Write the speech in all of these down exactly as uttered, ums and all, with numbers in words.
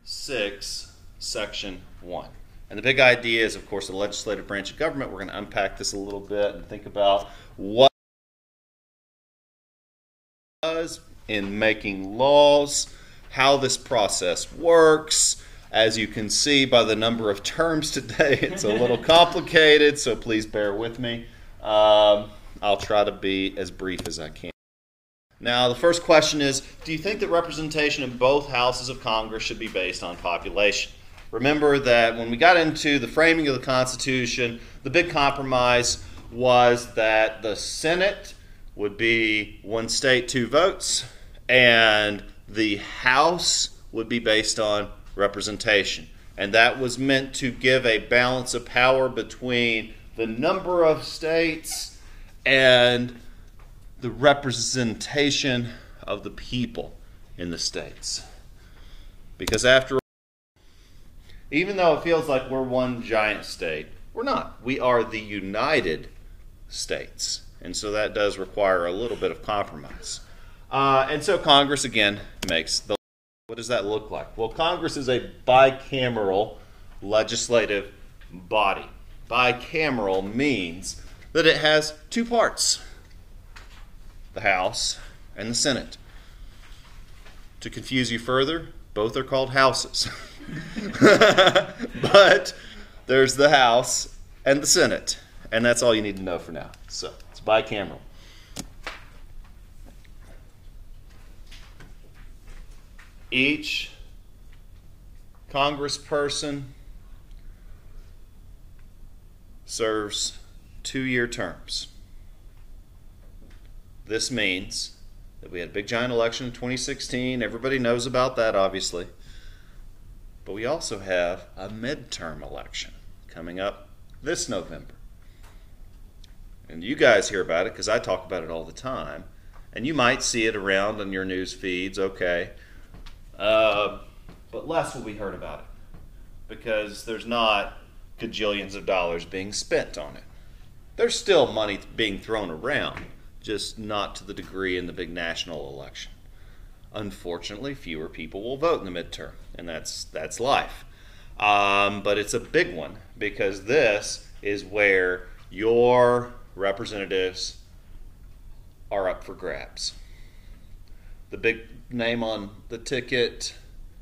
six, Section one. And the big idea is, of course, the legislative branch of government. We're going to unpack this a little bit and think about what it does in making laws, how this process works. As you can see by the number of terms today, it's a little complicated, so please bear with me. Um, I'll try to be as brief as I can. Now, the first question is, do you think that representation in both houses of Congress should be based on population? Remember that when we got into the framing of the Constitution, the big compromise was that the Senate would be one state, two votes, and the House would be based on representation. And that was meant to give a balance of power between the number of states and the representation of the people in the states. Because after all, even though it feels like we're one giant state, we're not. We are the United States. And so that does require a little bit of compromise. Uh, and so Congress, again, makes the... What does that look like? Well, Congress is a bicameral legislative body. Bicameral means that it has two parts, the House and the Senate. To confuse you further, both are called houses. But there's the House and the Senate, and that's all you need to know for now. So it's bicameral. Each congressperson serves two-year terms. This means that we had a big giant election in twenty sixteen. Everybody knows about that, obviously. But we also have a midterm election coming up this November. And you guys hear about it because I talk about it all the time. And you might see it around on your news feeds, okay. Uh, but less will be heard about it because there's not gajillions of dollars being spent on it. There's still money being thrown around, just not to the degree in the big national election. Unfortunately, fewer people will vote in the midterm, and that's that's life. Um, but it's a big one because this is where your representatives are up for grabs. The big name on the ticket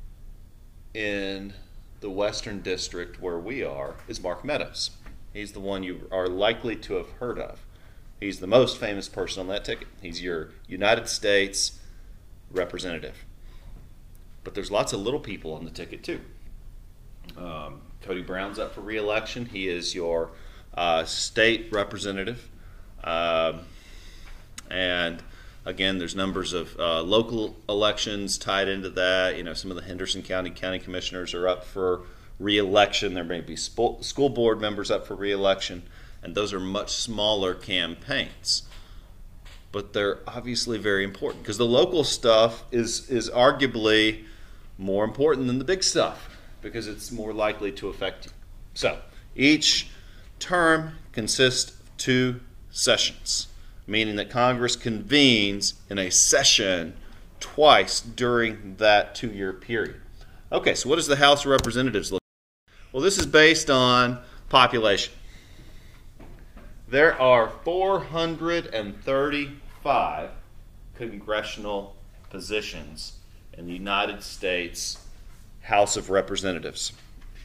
in the Western District where we are is Mark Meadows. He's the one you are likely to have heard of. He's the most famous person on that ticket. He's your United States representative. But there's lots of little people on the ticket too. Um, Cody Brown's up for re-election. He is your uh, state representative. Um, and again, there's numbers of uh, local elections tied into that. You know, some of the Henderson County County Commissioners are up for re-election. There may be spo- school board members up for re-election. And those are much smaller campaigns. But they're obviously very important because the local stuff is, is arguably more important than the big stuff because it's more likely to affect you. So each term consists of two sessions, meaning that Congress convenes in a session twice during that two-year period. Okay, so what does the House of Representatives look like? Well, this is based on population. There are four hundred thirty-five congressional positions in the United States House of Representatives.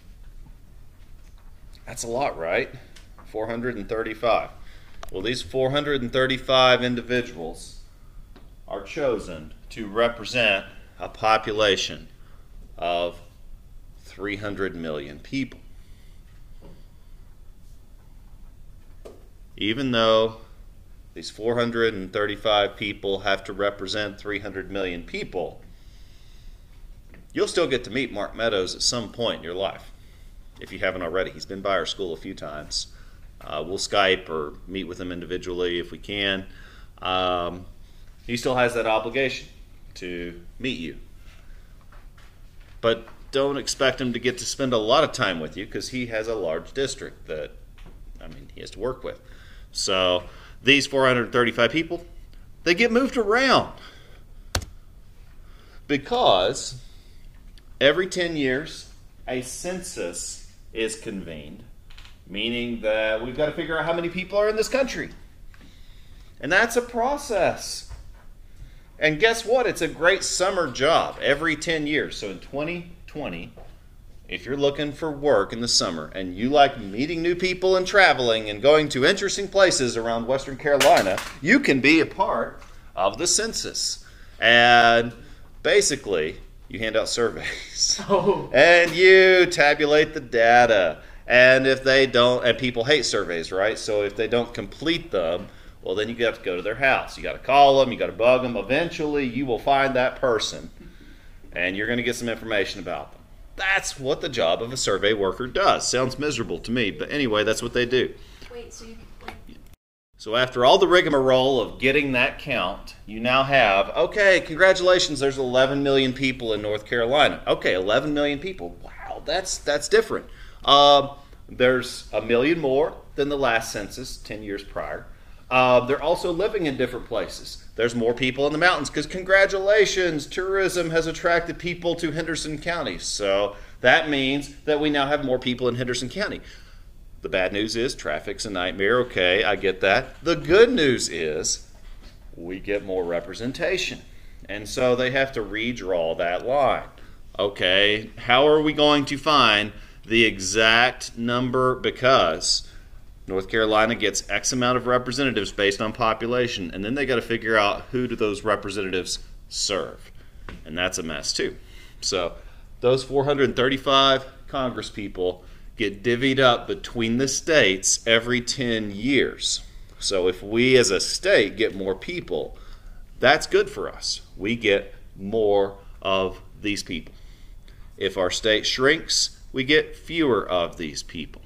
That's a lot, right? four hundred thirty-five. Well, these four hundred thirty-five individuals are chosen to represent a population of three hundred million people. Even though these four hundred thirty-five people have to represent three hundred million people, you'll still get to meet Mark Meadows at some point in your life, if you haven't already. He's been by our school a few times. Uh, we'll Skype or meet with him individually if we can. Um, he still has that obligation to meet you. But don't expect him to get to spend a lot of time with you because he has a large district that, I mean, he has to work with. So these four hundred thirty-five people, they get moved around because every ten years, a census is convened, meaning that we've got to figure out how many people are in this country. And that's a process. And guess what? It's a great summer job every ten years. So in twenty twenty, if you're looking for work in the summer and you like meeting new people and traveling and going to interesting places around Western Carolina, you can be a part of the census. And basically, you hand out surveys. Oh. And you tabulate the data. And if they don't, and people hate surveys, right? So if they don't complete them, well, then you have to go to their house. You got to call them. You got to bug them. Eventually, you will find that person, and you're going to get some information about them. That's what the job of a survey worker does. Sounds miserable to me, but anyway, that's what they do. Wait, so you like... So after all the rigmarole of getting that count, you now have, okay, congratulations, there's eleven million people in North Carolina. Okay, eleven million people. Wow, that's that's different. Um, there's a million more than the last census ten years prior. Uh, they're also living in different places. There's more people in the mountains because congratulations, tourism has attracted people to Henderson County. So that means that we now have more people in Henderson County. The bad news is traffic's a nightmare. Okay, I get that. The good news is we get more representation. And so they have to redraw that line. Okay, how are we going to find the exact number? Because North Carolina gets X amount of representatives based on population, and then they got to figure out who do those representatives serve. And that's a mess too. So those four hundred thirty-five Congress people get divvied up between the states every ten years. So if we as a state get more people, that's good for us. We get more of these people. If our state shrinks, we get fewer of these people.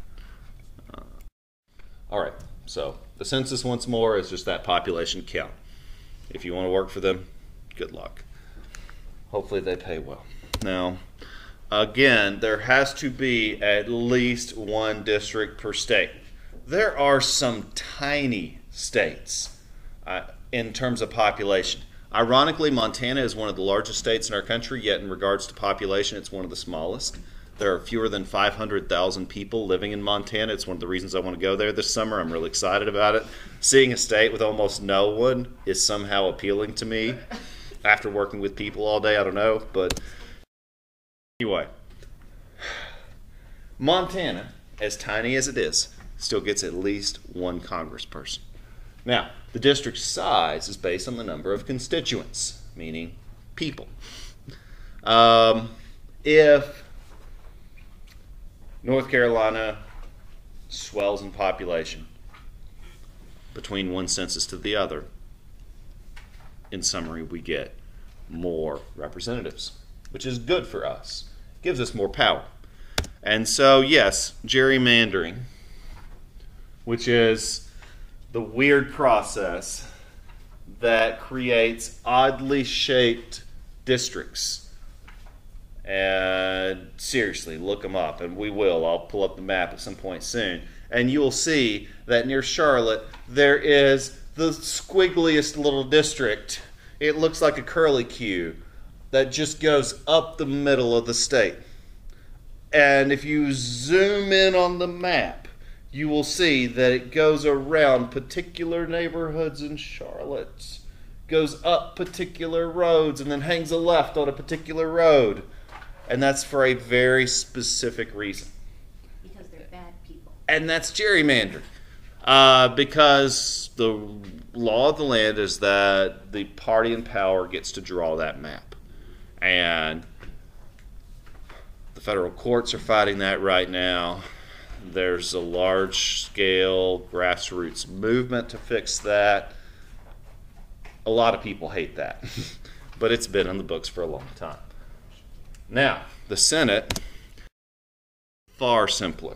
All right, so the census once more is just that population count. If you want to work for them, good luck. Hopefully they pay well. Now, again, there has to be at least one district per state. There are some tiny states uh, in terms of population. Ironically, Montana is one of the largest states in our country, yet in regards to population, it's one of the smallest. There are fewer than five hundred thousand people living in Montana. It's one of the reasons I want to go there this summer. I'm really excited about it. Seeing a state with almost no one is somehow appealing to me. After working with people all day, I don't know. But anyway, Montana, as tiny as it is, still gets at least one congressperson. Now, the district size is based on the number of constituents, meaning people. Um, if North Carolina swells in population between one census to the other, in summary, we get more representatives, which is good for us. Gives us more power. And so, yes, gerrymandering, which is the weird process that creates oddly shaped districts. And seriously, look them up, and we will. I'll pull up the map at some point soon. And you will see that near Charlotte, there is the squiggliest little district. It looks like a curlicue that just goes up the middle of the state. And if you zoom in on the map, you will see that it goes around particular neighborhoods in Charlotte, goes up particular roads, and then hangs a left on a particular road. And that's for a very specific reason. Because they're bad people. And that's gerrymandering. Uh, because the law of the land is that the party in power gets to draw that map. And the federal courts are fighting that right now. There's a large-scale grassroots movement to fix that. A lot of people hate that. But it's been in the books for a long time. Now, the Senate, far simpler.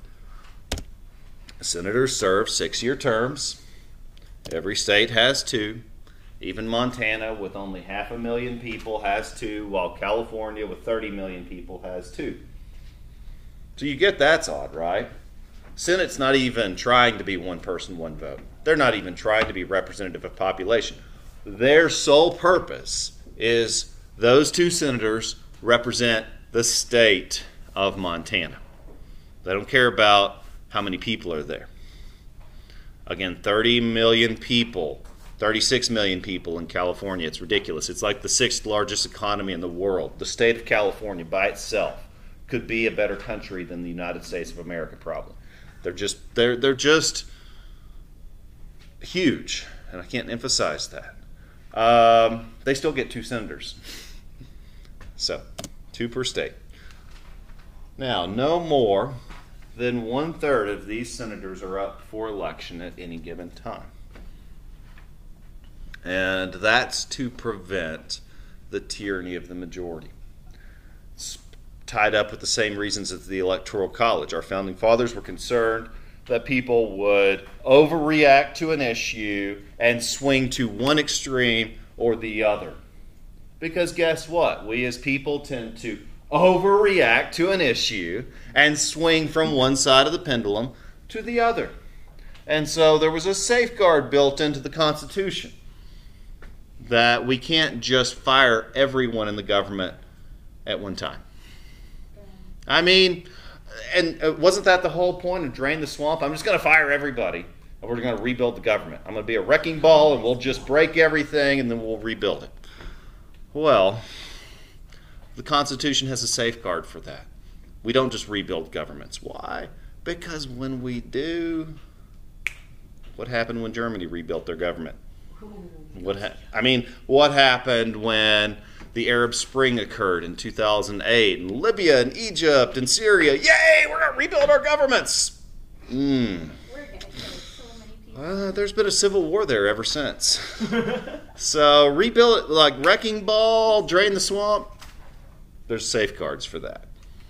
Senators serve six-year terms. Every state has two. Even Montana, with only half a million people, has two, while California, with thirty million people, has two. So you get that's odd, right? Senate's not even trying to be one person, one vote. They're not even trying to be representative of population. Their sole purpose is those two senators represent the state of Montana. They don't care about how many people are there. Again, thirty million people, thirty-six million people in California. It's ridiculous. It's like the sixth largest economy in the world. The state of California by itself could be a better country than the United States of America, probably. They're just they're they're just huge, and I can't emphasize that. Um, they still get two senators, so two per state. Now, no more than one third of these senators are up for election at any given time. And that's to prevent the tyranny of the majority. It's tied up with the same reasons as the Electoral College. Our founding fathers were concerned that people would overreact to an issue and swing to one extreme or the other. Because guess what? We as people tend to overreact to an issue and swing from one side of the pendulum to the other. And so there was a safeguard built into the Constitution that we can't just fire everyone in the government at one time. I mean, and wasn't that the whole point of Drain the Swamp? I'm just going to fire everybody, and we're going to rebuild the government. I'm going to be a wrecking ball, and we'll just break everything, and then we'll rebuild it. Well, the Constitution has a safeguard for that. We don't just rebuild governments. Why? Because when we do, what happened when Germany rebuilt their government? What ha- I mean, what happened when the Arab Spring occurred in two thousand eight, and Libya and Egypt and Syria? Yay, we're going to rebuild our governments. Mm. We're going to kill so many people. Uh, there's been a civil war there ever since. So rebuild it like Wrecking Ball, Drain the Swamp. There's safeguards for that.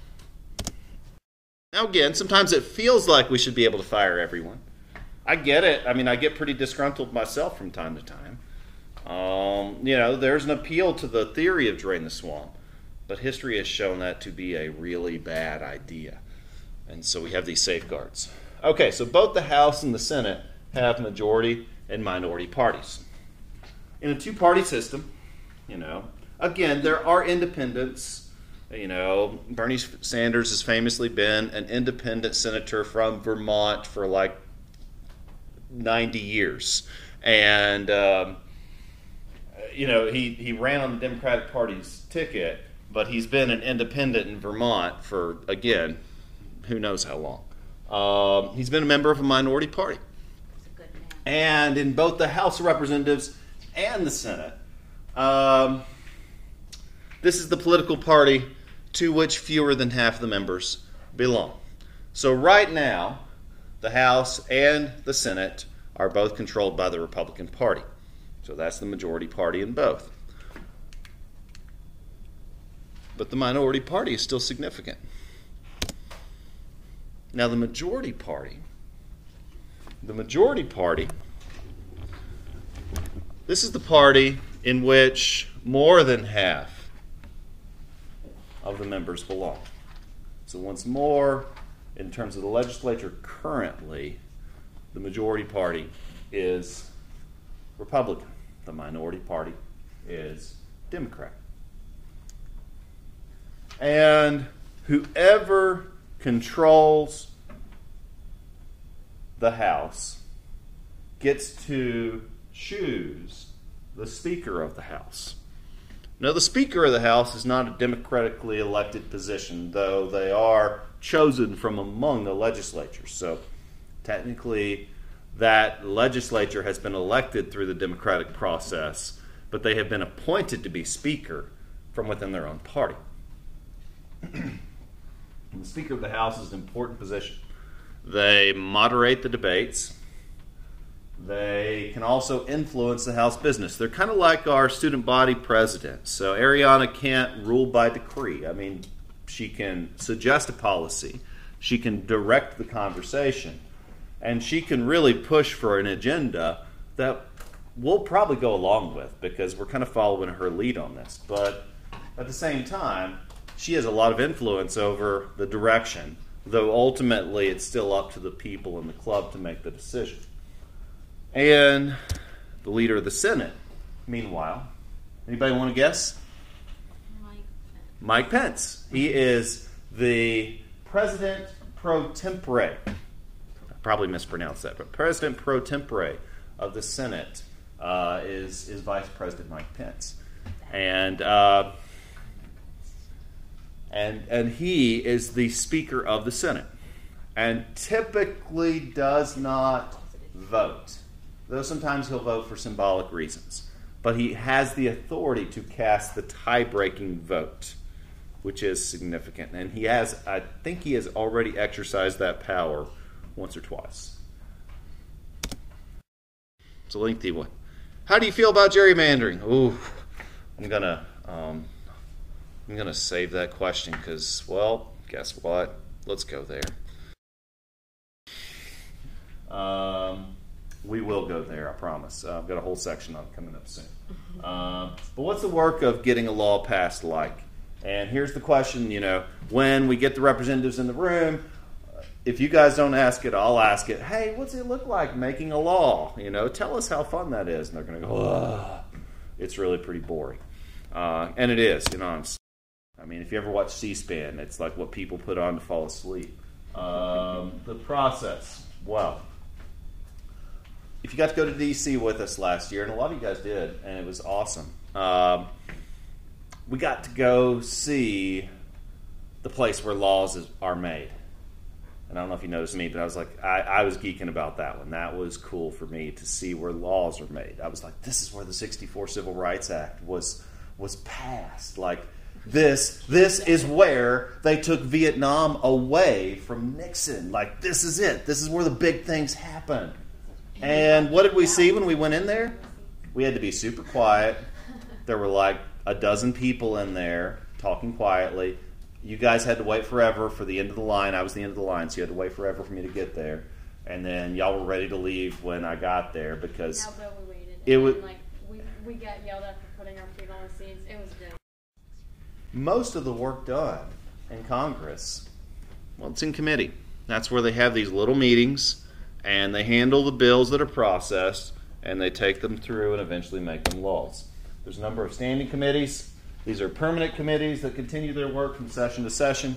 Now again, sometimes it feels like we should be able to fire everyone. I get it. I mean, I get pretty disgruntled myself from time to time. Um, you know, there's an appeal to the theory of Drain the Swamp, but history has shown that to be a really bad idea. And so we have these safeguards. Okay, so both the House and the Senate have majority and minority parties. In a two-party system, you know, again, there are independents. You know, Bernie Sanders has famously been an independent senator from Vermont for like ninety years. And, um, you know, he, he ran on the Democratic Party's ticket, but he's been an independent in Vermont for, again, who knows how long. Um, he's been a member of a minority party. He's a good man. And in both the House of Representatives and the Senate, um, this is the political party to which fewer than half the members belong. So right now, the House and the Senate are both controlled by the Republican Party. So that's the majority party in both. But the minority party is still significant. Now the majority party, the majority party, this is the party in which more than half of the members belong. So once more, in terms of the legislature currently, the majority party is Republican. The minority party is Democrat. And whoever controls the House gets to choose the Speaker of the House. Now, the Speaker of the House is not a democratically elected position, though they are chosen from among the legislatures. So, technically, that legislature has been elected through the democratic process, but they have been appointed to be Speaker from within their own party. And the Speaker of the House is an important position. They moderate the debates. They can also influence the House business. They're kind of like our student body president. So Ariana can't rule by decree. I mean, she can suggest a policy. She can direct the conversation. And she can really push for an agenda that we'll probably go along with because we're kind of following her lead on this. But at the same time, she has a lot of influence over the direction, though ultimately it's still up to the people in the club to make the decision. And the leader of the Senate, meanwhile, anybody want to guess? Mike Mike Pence. He is the President pro tempore. I probably mispronounced that, but President pro tempore of the Senate uh, is, is Vice President Mike Pence. And, uh, and, and he is the Speaker of the Senate. And typically does not vote, though sometimes he'll vote for symbolic reasons. But he has the authority to cast the tie-breaking vote, which is significant. And he has, I think he has already exercised that power once or twice. It's a lengthy one. How do you feel about gerrymandering? Ooh, I'm gonna, um, I'm gonna save that question because, well, guess what? Let's go there. Um, we will go there, I promise. Uh, I've got a whole section on it coming up soon. Um, but what's the work of getting a law passed like? And here's the question, you know, when we get the representatives in the room, if you guys don't ask it, I'll ask it. Hey, what's it look like making a law? You know, tell us how fun that is. And they're going to go, ugh. It's really pretty boring. Uh, and it is, you know. I mean, if you ever watch C-SPAN, it's like what people put on to fall asleep. Um, the process, well, if you got to go to D C with us last year, and a lot of you guys did, and it was awesome. Um, we got to go see the place where laws is, are made. And I don't know if you noticed me, but I was like, I, I was geeking about that one. That was cool for me to see where laws are made. I was like, this is where the sixty-four Civil Rights Act was was passed. Like, this this is where they took Vietnam away from Nixon. Like, this is it. This is where the big things happen. And what did we see when we went in there? We had to be super quiet. There were like a dozen people in there talking quietly. You guys had to wait forever for the end of the line. I was the end of the line, so you had to wait forever for me to get there. And then y'all were ready to leave when I got there because How about we waited? it and was then, like we we got yelled at for putting our feet on the seats. It was good. most of the work done in Congress. Well, it's in committee. That's where they have these little meetings. And they handle the bills that are processed, and they take them through and eventually make them laws. There's a number of standing committees. These are permanent committees that continue their work from session to session.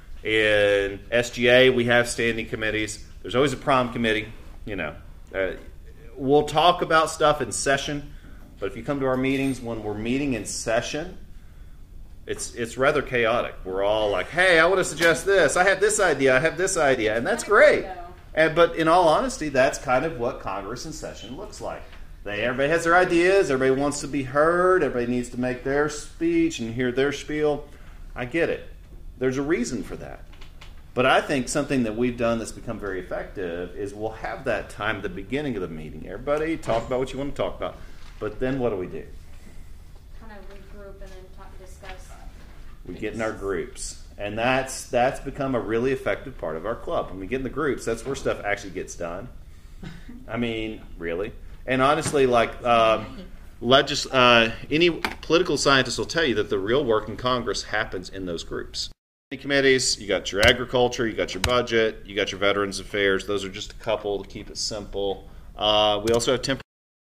In S G A, we have standing committees. There's always a prom committee. You know, uh, we'll talk about stuff in session, but if you come to our meetings when we're meeting in session, it's it's rather chaotic. We're all like, "Hey, I want to suggest this. I have this idea. I have this idea," and that's great. And, but in all honesty, that's kind of what Congress in session looks like. They, everybody has their ideas. Everybody wants to be heard. Everybody needs to make their speech and hear their spiel. I get it. There's a reason for that. But I think something that we've done that's become very effective is we'll have that time at the beginning of the meeting. Everybody talk about what you want to talk about. But then what do we do? Kind of regroup and then talk, discuss. We get in our groups. And that's that's become a really effective part of our club. When we get in the groups, that's where stuff actually gets done. I mean, really. And honestly, like um, legis- uh, any political scientist will tell you that the real work in Congress happens in those groups. Committees, you got your agriculture, you got your budget, you got your veterans affairs. Those are just a couple to keep it simple. Uh, we also have temporary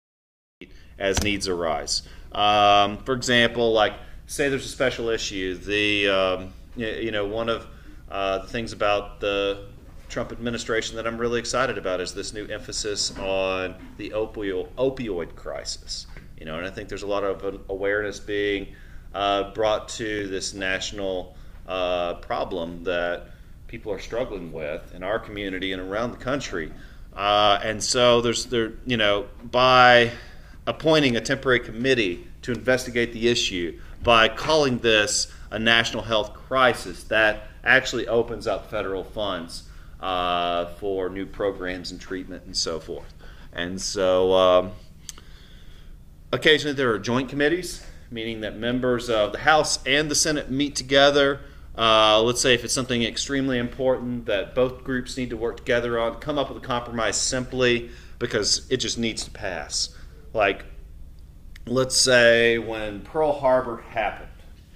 as needs arise. Um, for example, like say there's a special issue. The um, You know, one of uh, the things about the Trump administration that I'm really excited about is this new emphasis on the opioid, opioid crisis. You know, and I think there's a lot of awareness being uh, brought to this national uh, problem that people are struggling with in our community and around the country. Uh, and so there's, there, you know, by appointing a temporary committee to investigate the issue, by calling this a national health crisis, that actually opens up federal funds uh, for new programs and treatment and so forth. And so um, occasionally there are joint committees, meaning that members of the House and the Senate meet together. Uh, let's say if it's something extremely important that both groups need to work together on, come up with a compromise simply because it just needs to pass. Like, let's say when Pearl Harbor happened,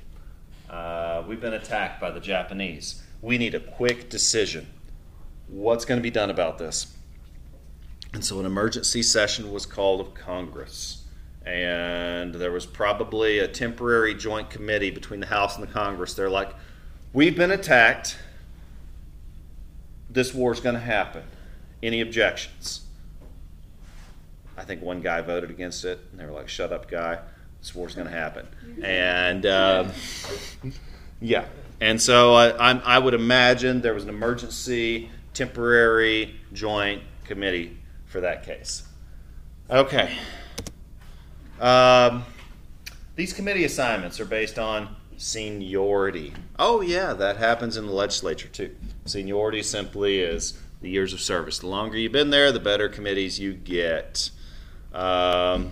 Uh, we've been attacked by the Japanese. We need a quick decision. What's going to be done about this? And so an emergency session was called of Congress. And there was probably a temporary joint committee between the House and the Congress. They're like, we've been attacked. This war's going to happen. Any objections? I think one guy voted against it, and they were like, shut up, guy. This war's going to happen. And, um, yeah. And so I, I'm, I would imagine there was an emergency, temporary, joint committee for that case. Okay. Um, these committee assignments are based on seniority. Oh, yeah, that happens in the legislature, too. Seniority simply is the years of service. The longer you've been there, the better committees you get. Um,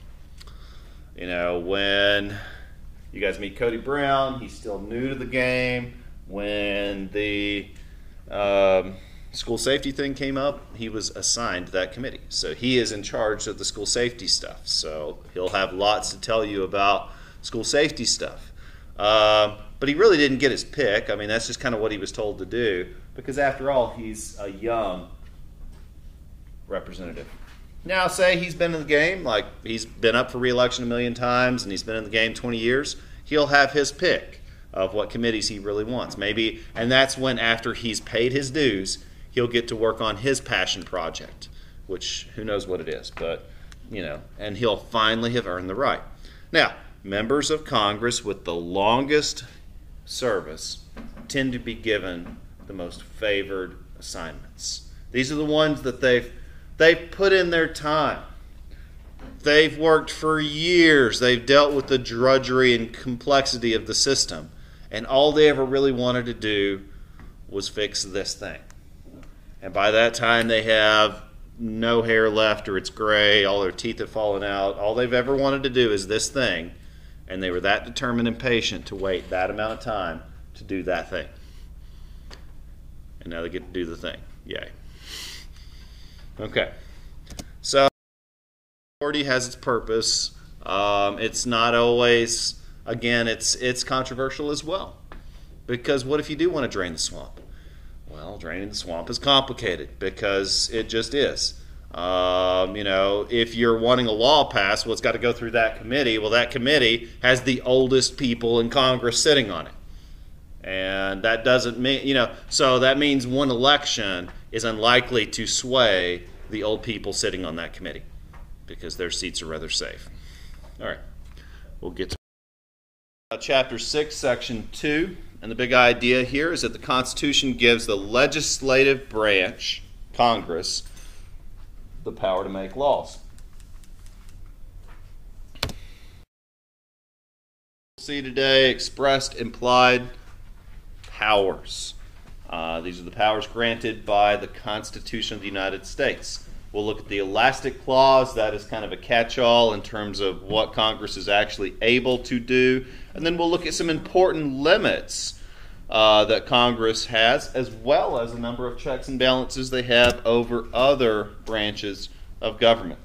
you know, when you guys meet Cody Brown, he's still new to the game. When the um, school safety thing came up, he was assigned that committee. So he is in charge of the school safety stuff. So he'll have lots to tell you about school safety stuff. Um, but he really didn't get his pick. I mean, that's just kind of what he was told to do. Because after all, he's a young representative. Now, say he's been in the game, like he's been up for re-election a million times and he's been in the game twenty years, he'll have his pick of what committees he really wants. Maybe, and that's when after he's paid his dues, he'll get to work on his passion project, which who knows what it is, but, you know, and he'll finally have earned the right. Now, members of Congress with the longest service tend to be given the most favored assignments. These are the ones that they've they've put in their time. They've worked for years. They've dealt with the drudgery and complexity of the system. And all they ever really wanted to do was fix this thing. And by that time, they have no hair left or it's gray. All their teeth have fallen out. All they've ever wanted to do is this thing. And they were that determined and patient to wait that amount of time to do that thing. And now they get to do the thing. Yay. Okay. So, authority has its purpose. Um, it's not always, again, it's it's controversial as well. Because what if you do want to drain the swamp? Well, draining the swamp is complicated because it just is. Um, you know, if you're wanting a law passed, well, it's got to go through that committee. Well, that committee has the oldest people in Congress sitting on it. And that doesn't mean, you know, so that means one election is unlikely to sway the old people sitting on that committee because their seats are rather safe. All right, we'll get to uh, chapter six, section two. And the big idea here is that the Constitution gives the legislative branch, Congress, the power to make laws. We'll see today expressed, implied powers. Uh, these are the powers granted by the Constitution of the United States. We'll look at the elastic clause. That is kind of a catch-all in terms of what Congress is actually able to do. And then we'll look at some important limits uh, that Congress has, as well as a number of checks and balances they have over other branches of government.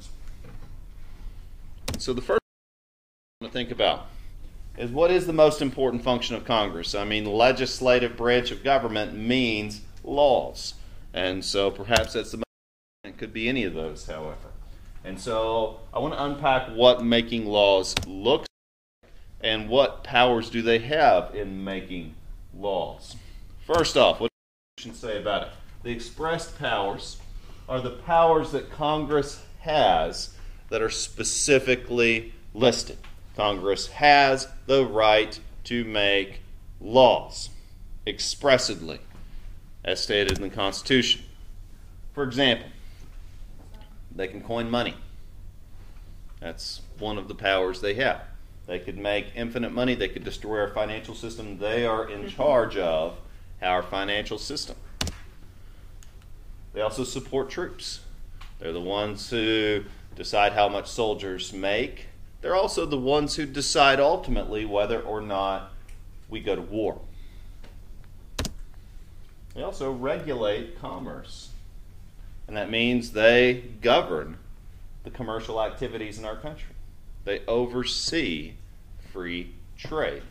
So the first thing I want to think about is what is the most important function of Congress? I mean, the legislative branch of government means laws. And so perhaps that's the most important. It could be any of those, however. And so I want to unpack what making laws looks like and what powers do they have in making laws. First off, what does the Constitution say about it? The expressed powers are the powers that Congress has that are specifically listed. Congress has the right to make laws expressly, as stated in the Constitution. For example, they can coin money. That's one of the powers they have. They could make infinite money. They could destroy our financial system. They are in charge of our financial system. They also support troops. They're the ones who decide how much soldiers make. They're also the ones who decide ultimately whether or not we go to war. They also regulate commerce. And that means they govern the commercial activities in our country. They oversee free trade.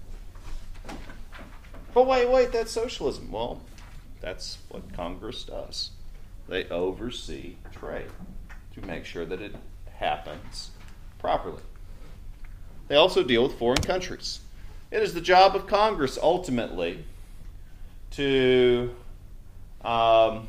But wait, wait, that's socialism. Well, that's what Congress does. They oversee trade to make sure that it happens properly. They also deal with foreign countries. It is the job of Congress, ultimately, to um,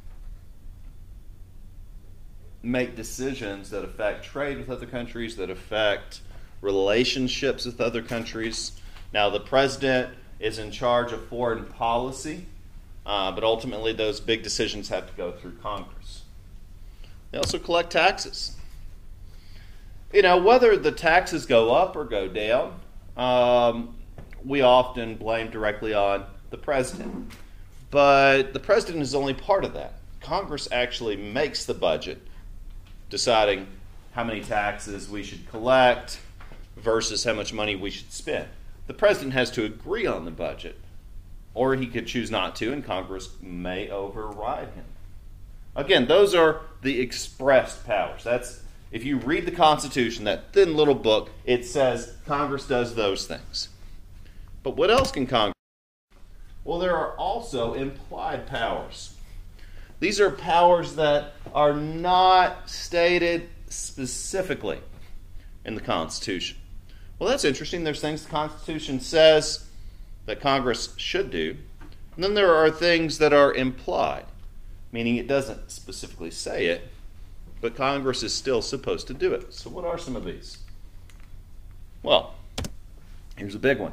make decisions that affect trade with other countries, that affect relationships with other countries. Now, the president is in charge of foreign policy, uh, but ultimately those big decisions have to go through Congress. They also collect taxes. You know, whether the taxes go up or go down, um, we often blame directly on the president. But the president is only part of that. Congress actually makes the budget, deciding how many taxes we should collect versus how much money we should spend. The president has to agree on the budget, or he could choose not to, and Congress may override him. Again, those are the expressed powers. That's, if you read the Constitution, that thin little book, it says Congress does those things. But what else can Congress do? Well, there are also implied powers. These are powers that are not stated specifically in the Constitution. Well, that's interesting. There's things the Constitution says that Congress should do, and then there are things that are implied, meaning it doesn't specifically say it, but Congress is still supposed to do it. So what are some of these? Well, here's a big one.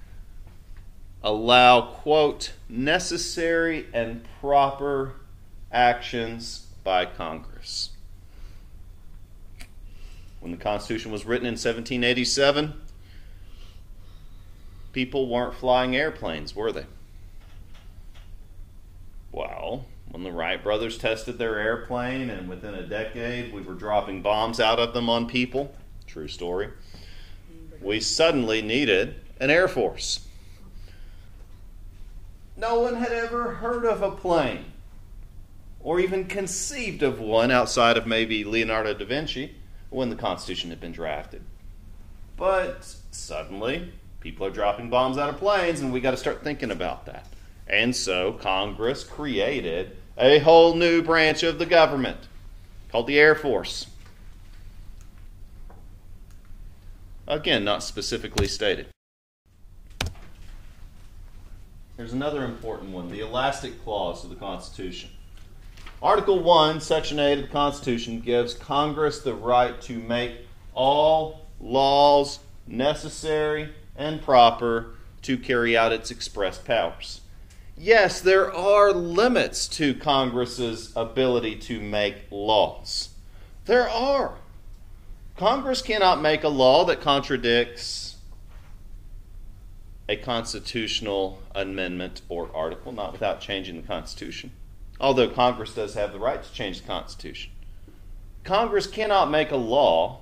Allow, quote, necessary and proper actions by Congress. When the Constitution was written in seventeen eighty-seven, people weren't flying airplanes, were they? Well, when the Wright brothers tested their airplane, and within a decade we were dropping bombs out of them on people, true story, we suddenly needed an Air Force. No one had ever heard of a plane, or even conceived of one outside of maybe Leonardo da Vinci when the Constitution had been drafted. But suddenly, people are dropping bombs out of planes, and we got to start thinking about that. And so Congress created a whole new branch of the government called the Air Force. Again, not specifically stated. There's another important one, the elastic clause of the Constitution. Article one, Section eight of the Constitution gives Congress the right to make all laws necessary and proper to carry out its expressed powers. Yes, there are limits to Congress's ability to make laws. There are. Congress cannot make a law that contradicts a constitutional amendment or article, not without changing the Constitution. Although Congress does have the right to change the Constitution. Congress cannot make a law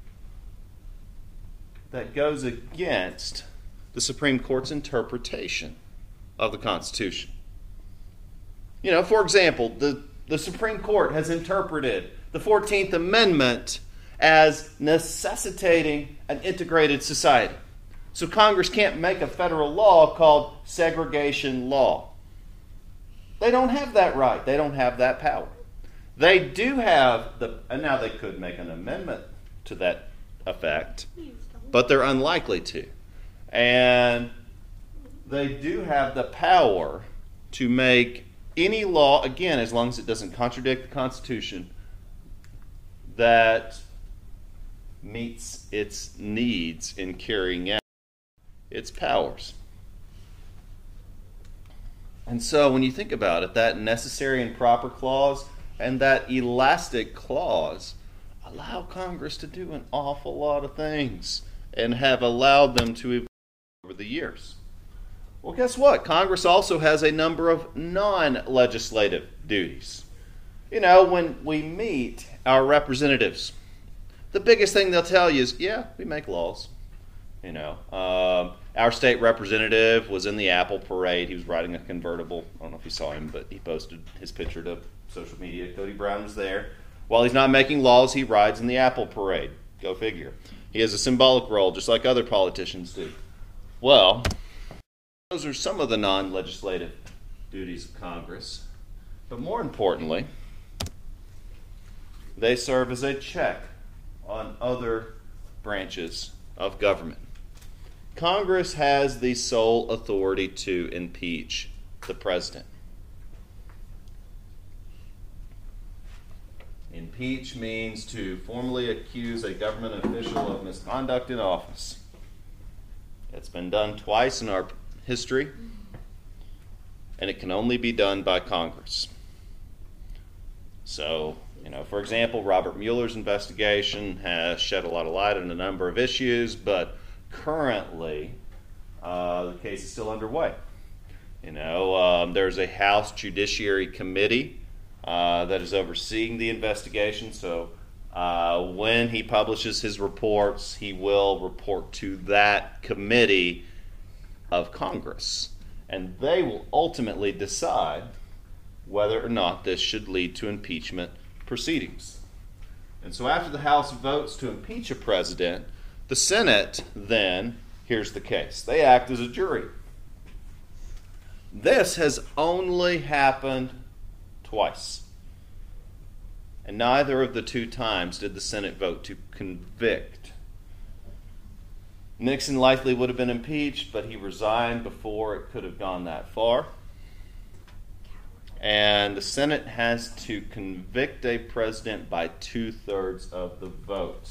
that goes against the Supreme Court's interpretation of the Constitution. You know, for example, the, the Supreme Court has interpreted the fourteenth Amendment as necessitating an integrated society. So Congress can't make a federal law called segregation law. They don't have that right. They don't have that power. They do have the, and now they could make an amendment to that effect, but they're unlikely to. And they do have the power to make any law, again, as long as it doesn't contradict the Constitution, that meets its needs in carrying out its powers. And so when you think about it, that necessary and proper clause and that elastic clause allow Congress to do an awful lot of things and have allowed them to evolve over the years. Well, guess what? Congress also has a number of non-legislative duties. You know, when we meet our representatives, the biggest thing they'll tell you is, yeah, we make laws. You know, um, our state representative was in the Apple Parade. He was riding a convertible. I don't know if you saw him, but he posted his picture to social media. Cody Brown was there. While he's not making laws, he rides in the Apple Parade. Go figure. He has a symbolic role, just like other politicians do. Well, those are some of the non-legislative duties of Congress. But more importantly, they serve as a check on other branches of government. Congress has the sole authority to impeach the president. Impeach means to formally accuse a government official of misconduct in office. It's been done twice in our history, and it can only be done by Congress. So, you know, for example, Robert Mueller's investigation has shed a lot of light on a number of issues, but currently uh, the case is still underway. You know, um, there's a House Judiciary Committee uh, that is overseeing the investigation, so uh, when he publishes his reports, he will report to that committee of Congress, and they will ultimately decide whether or not this should lead to impeachment proceedings. And so after the House votes to impeach a president, the Senate then hears the case. They act as a jury. This has only happened twice. And neither of the two times did the Senate vote to convict. Nixon likely would have been impeached, but he resigned before it could have gone that far. And the Senate has to convict a president by two-thirds of the vote.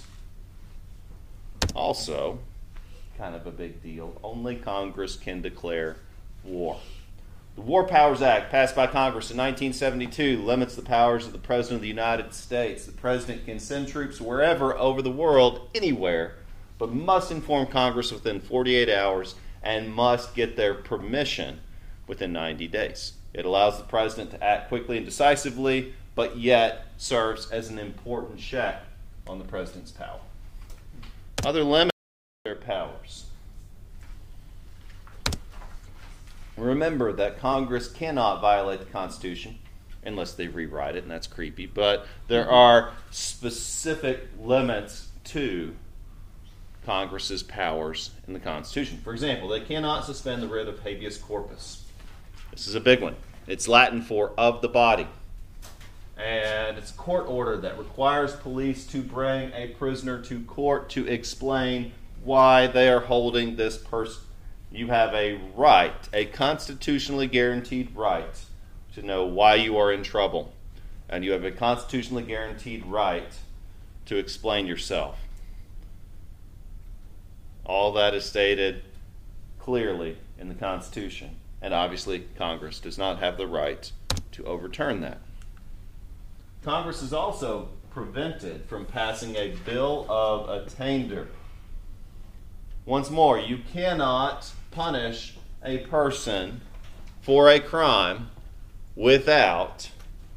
Also, kind of a big deal, only Congress can declare war. The War Powers Act, passed by Congress in nineteen seventy-two, limits the powers of the President of the United States. The President can send troops wherever over the world, anywhere, but must inform Congress within forty-eight hours and must get their permission within ninety days. It allows the President to act quickly and decisively, but yet serves as an important check on the President's power. Other limits to their powers. Remember that Congress cannot violate the Constitution unless they rewrite it, and that's creepy, but there are specific limits to Congress's powers in the Constitution. For example, they cannot suspend the writ of habeas corpus. This is a big one. It's Latin for of the body. And it's a court order that requires police to bring a prisoner to court to explain why they are holding this person. You have a right, a constitutionally guaranteed right, to know why you are in trouble. And you have a constitutionally guaranteed right to explain yourself. All that is stated clearly in the Constitution. And obviously, Congress does not have the right to overturn that. Congress is also prevented from passing a bill of attainder. Once more, you cannot punish a person for a crime without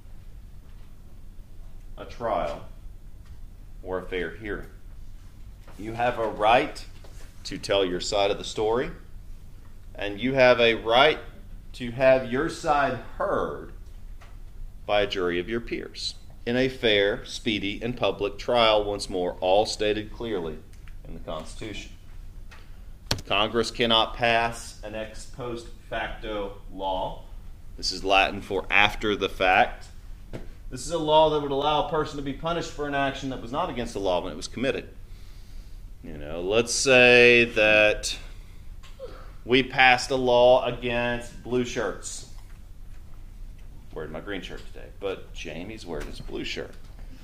a trial or a fair hearing. You have a right to tell your side of the story, and you have a right to have your side heard by a jury of your peers in a fair, speedy, and public trial, once more, all stated clearly in the Constitution. Congress cannot pass an ex post facto law. This is Latin for after the fact. This is a law that would allow a person to be punished for an action that was not against the law when it was committed. You know, let's say that we passed a law against blue shirts. Wearing my green shirt today, but Jamie's wearing his blue shirt.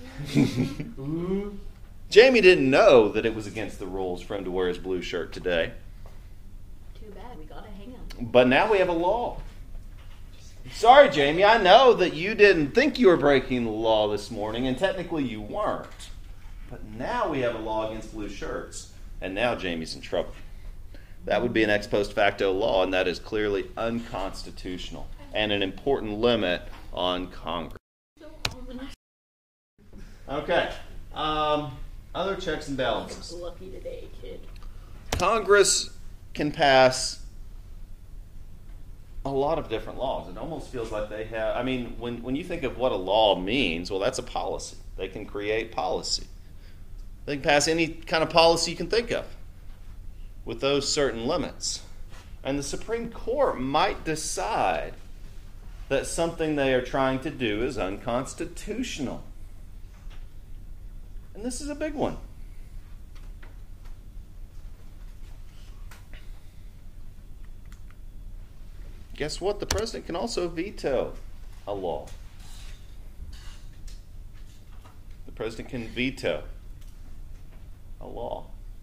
Jamie didn't know that it was against the rules for him to wear his blue shirt today. Too bad, we gotta hang him. But now we have a law. Sorry, Jamie, I know that you didn't think you were breaking the law this morning, and technically you weren't. But now we have a law against blue shirts, and now Jamie's in trouble. That would be an ex post facto law, and that is clearly unconstitutional and an important limit on Congress. Okay. Um, other checks and balances. Lucky today, kid. Congress can pass a lot of different laws. It almost feels like they have, I mean, when, when you think of what a law means, well, that's a policy. They can create policy. They can pass any kind of policy you can think of with those certain limits. And the Supreme Court might decide that something they are trying to do is unconstitutional. And this is a big one. guess what? The president can also veto a law. The president can veto a law.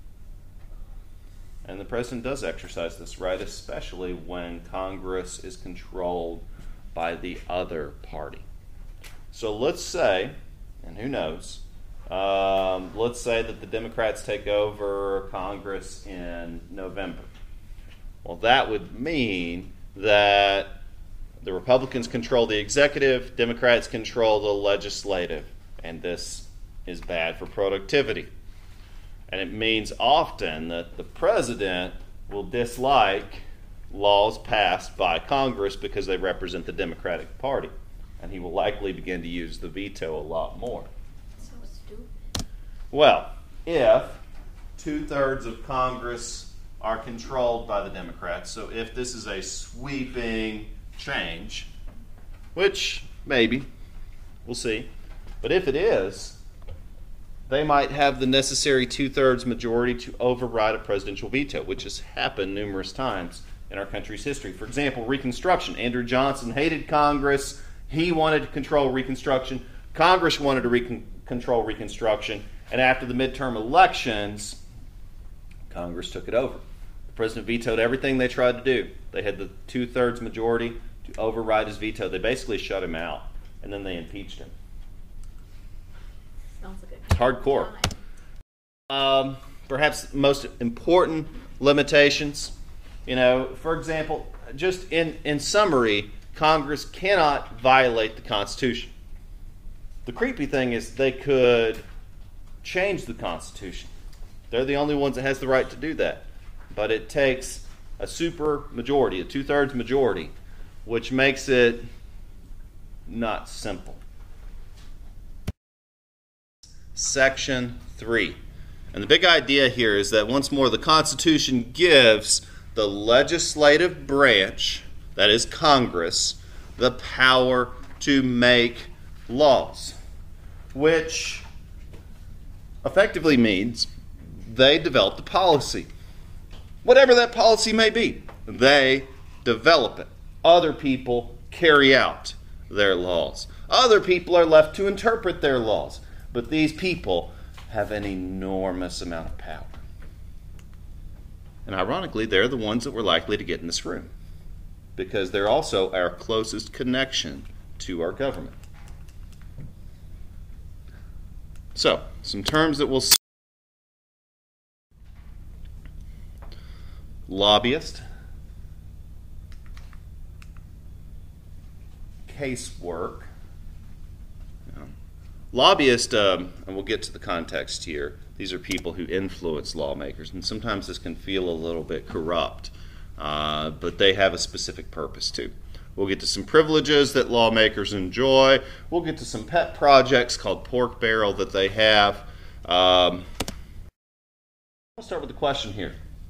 And the president does exercise this right, especially when Congress is controlled by the other party. So let's say, and who knows, um, let's say that the Democrats take over Congress in November. Well, that would mean that the Republicans control the executive, Democrats control the legislative, and this is bad for productivity. And it means often that the president will dislike laws passed by Congress because they represent the Democratic Party. And he will likely begin to use the veto a lot more. So stupid. Well, if two-thirds of Congress are controlled by the Democrats, so if this is a sweeping change, which maybe, we'll see, but if it is, they might have the necessary two-thirds majority to override a presidential veto, which has happened numerous times in our country's history. For example, Reconstruction. Andrew Johnson hated Congress. He wanted to control Reconstruction. Congress wanted to recon- control Reconstruction. And after the midterm elections, Congress took it over. The president vetoed everything they tried to do. They had the two-thirds majority to override his veto. They basically shut him out, and then they impeached him. Sounds like a It's hardcore. Um, perhaps most important limitations, you know, for example, just in, in summary, Congress cannot violate the Constitution. The creepy thing is they could change the Constitution. They're the only ones that has the right to do that. But it takes a super majority, a two-thirds majority, which makes it not simple. Section three. And the big idea here is that once more the Constitution gives the legislative branch, that is Congress, the power to make laws, which effectively means they develop the policy. Whatever that policy may be, they develop it. Other people carry out their laws. Other people are left to interpret their laws. But these people have an enormous amount of power. And ironically, they're the ones that we're likely to get in this room, because they're also our closest connection to our government. So, some terms that we'll see. Lobbyist, casework. Lobbyist, um, and we'll get to the context here, these are people who influence lawmakers, and sometimes this can feel a little bit corrupt, uh, but they have a specific purpose too. We'll get to some privileges that lawmakers enjoy. We'll get to some pet projects called pork barrel that they have. Um, I'll start with the question here.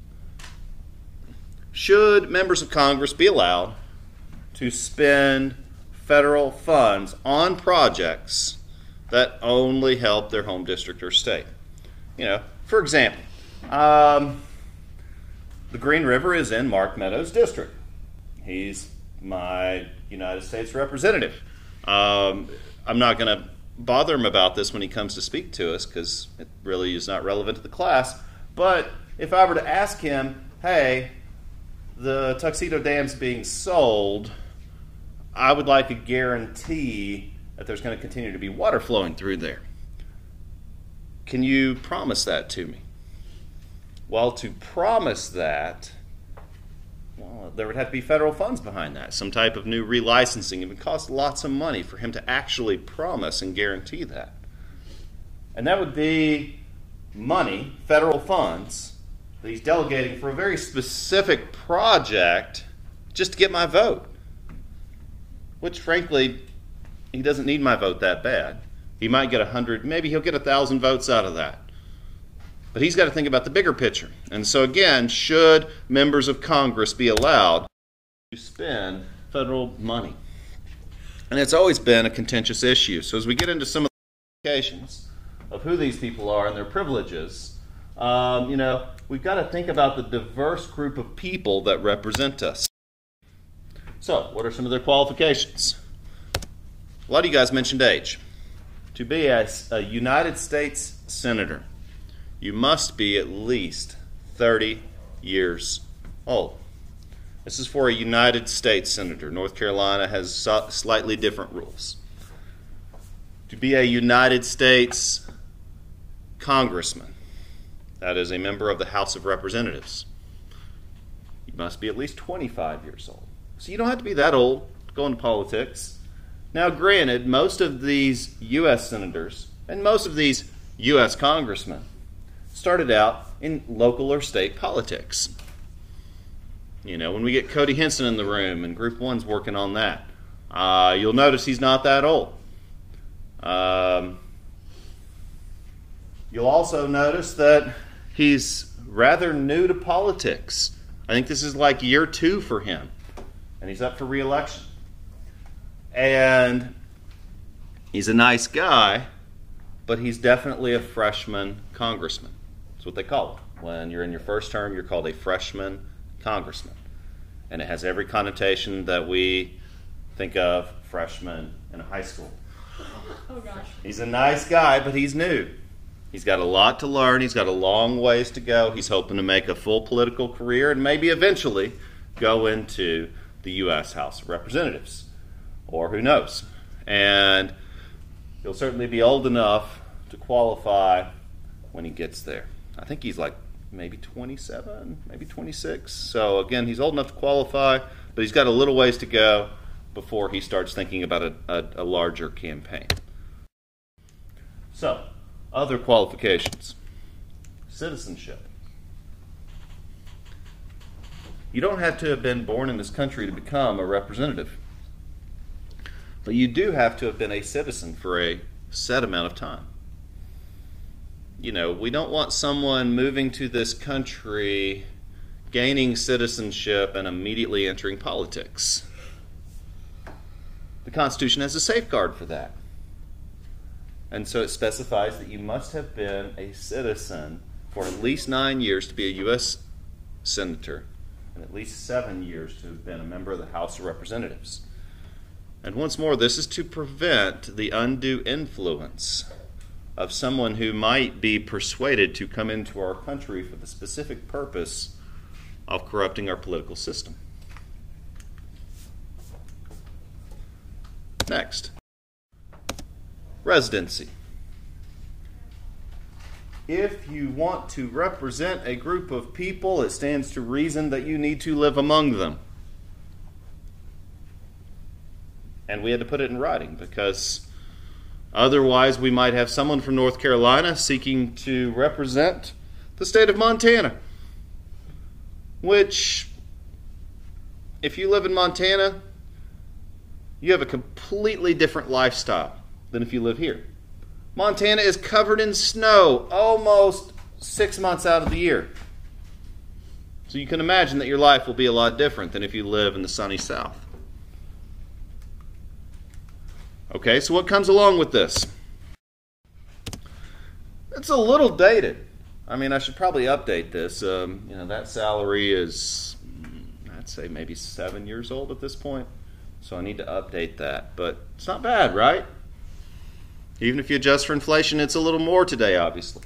Should members of Congress be allowed to spend federal funds on projects that only help their home district or state? You know, for example, um, the Green River is in Mark Meadows' district. He's my United States representative. Um, I'm not going to bother him about this when he comes to speak to us because it really is not relevant to the class. But if I were to ask him, hey, the Tuxedo Dam's being sold, I would like a guarantee that there's going to continue to be water flowing through there. Can you promise that to me? Well, to promise that, well, there would have to be federal funds behind that, some type of new relicensing. It would cost lots of money for him to actually promise and guarantee that. And that would be money, federal funds, that he's delegating for a very specific project just to get my vote. Which, frankly, he doesn't need my vote that bad. He might get a hundred, maybe he'll get a thousand votes out of that. But he's got to think about the bigger picture. And so again, should members of Congress be allowed to spend federal money? And it's always been a contentious issue. So as we get into some of the implications of who these people are and their privileges, um, you know, we've got to think about the diverse group of people that represent us. So, what are some of their qualifications? A lot of you guys mentioned age. To be a, a United States Senator, you must be at least thirty years old. This is for a United States Senator. North Carolina has so, slightly different rules. To be a United States Congressman, that is a member of the House of Representatives, you must be at least twenty-five years old. So you don't have to be that old to go into politics. Now, granted, most of these U S senators and most of these U S congressmen started out in local or state politics. You know, when we get Cody Henson in the room and Group One's working on that, uh, you'll notice he's not that old. Um, you'll also notice that he's rather new to politics. I think this is like year two for him, and he's up for re-election. And he's a nice guy, but he's definitely a freshman congressman. That's what they call it. When you're in your first term, you're called a freshman congressman. And it has every connotation that we think of freshmen in a high school. Oh gosh. He's a nice guy, but he's new. He's got a lot to learn. He's got a long ways to go. He's hoping to make a full political career and maybe eventually go into the U S House of Representatives. Or who knows. And he'll certainly be old enough to qualify when he gets there. I think he's like maybe twenty-seven, maybe twenty-six. So again, he's old enough to qualify, but he's got a little ways to go before he starts thinking about a, a, a larger campaign. So, other qualifications. Citizenship. You don't have to have been born in this country to become a representative. But you do have to have been a citizen for a set amount of time. You know, we don't want someone moving to this country, gaining citizenship, and immediately entering politics. The Constitution has a safeguard for that. And so it specifies that you must have been a citizen for at least nine years to be a U S senator, and at least seven years to have been a member of the House of Representatives. And once more, this is to prevent the undue influence of someone who might be persuaded to come into our country for the specific purpose of corrupting our political system. Next, residency. If you want to represent a group of people, it stands to reason that you need to live among them. And we had to put it in writing because otherwise we might have someone from North Carolina seeking to represent the state of Montana. Which, if you live in Montana, you have a completely different lifestyle than if you live here. Montana is covered in snow almost six months out of the year. So you can imagine that your life will be a lot different than if you live in the sunny South. Okay, so what comes along with this? It's a little dated. I mean, I should probably update this. Um, you know, that salary is, I'd say maybe seven years old at this point. So I need to update that. But it's not bad, right? Even if you adjust for inflation, it's a little more today, obviously.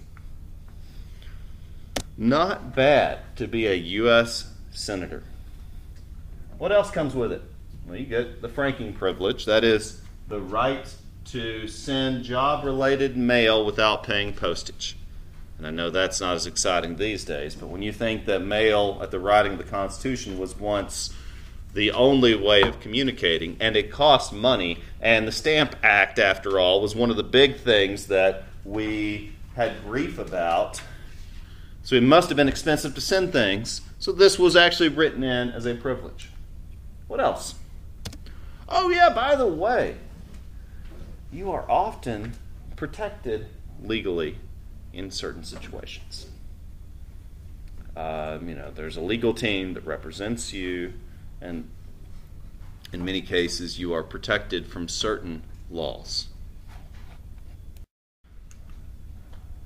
Not bad to be a U S senator. What else comes with it? Well, you get the franking privilege. That is the right to send job-related mail without paying postage. And I know that's not as exciting these days, but when you think that mail at the writing of the Constitution was once the only way of communicating, and it cost money, and the Stamp Act, after all, was one of the big things that we had grief about. So it must have been expensive to send things. So this was actually written in as a privilege. What else? Oh yeah, by the way, you are often protected legally in certain situations. Um, you know, there's a legal team that represents you, and in many cases you are protected from certain laws.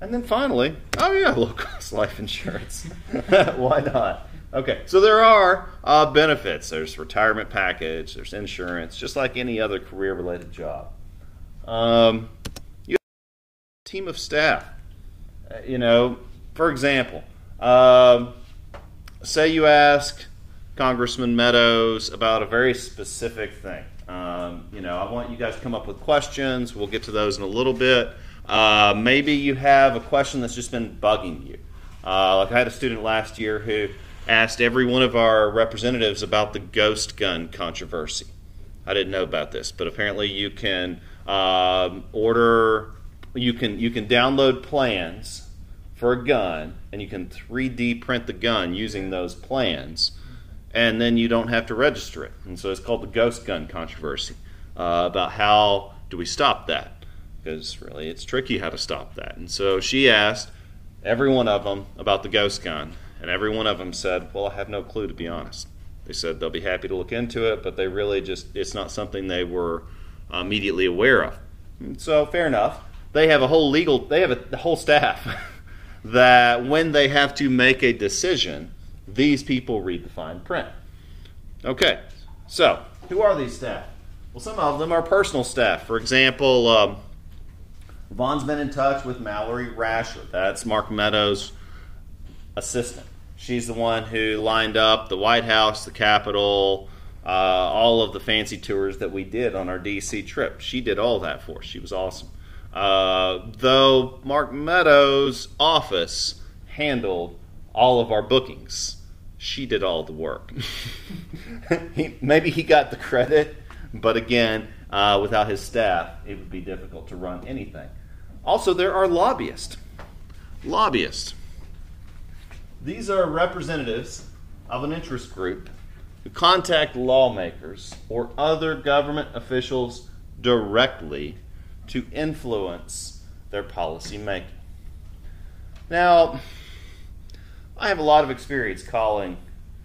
And then finally, oh yeah, low-cost life insurance. Why not? Okay, so there are uh, benefits. There's retirement package, there's insurance, just like any other career-related job. Um, you have a team of staff. Uh, you know, for example, um, say you ask Congressman Meadows about a very specific thing. Um, you know, I want you guys to come up with questions. We'll get to those in a little bit. Uh, maybe you have a question that's just been bugging you. Uh, like I had a student last year who asked every one of our representatives about the ghost gun controversy. I didn't know about this, but apparently you can um, order, you can you can download plans for a gun, and you can three D print the gun using those plans, and then you don't have to register it. And so it's called the ghost gun controversy, uh, about how do we stop that? Because really it's tricky how to stop that. And so she asked every one of them about the ghost gun, and every one of them said, well, I have no clue, to be honest. They said they'll be happy to look into it, but they really just, it's not something they were immediately aware of. And so fair enough. They have a whole legal, they have a, the whole staff that when they have to make a decision, these people read the fine print. Okay, so who are these staff? Well, some of them are personal staff. For example, um, Vaughn's been in touch with Mallory Rasher. That's Mark Meadows' assistant. She's the one who lined up the White House, the Capitol, uh, all of the fancy tours that we did on our D C trip. She did all that for us. She was awesome. Uh, though Mark Meadows' office handled all of our bookings, she did all the work. he, maybe he got the credit, but again, uh, without his staff, it would be difficult to run anything. Also, there are lobbyists. Lobbyists. These are representatives of an interest group who contact lawmakers or other government officials directly to influence their policy making. Now, I have a lot of experience calling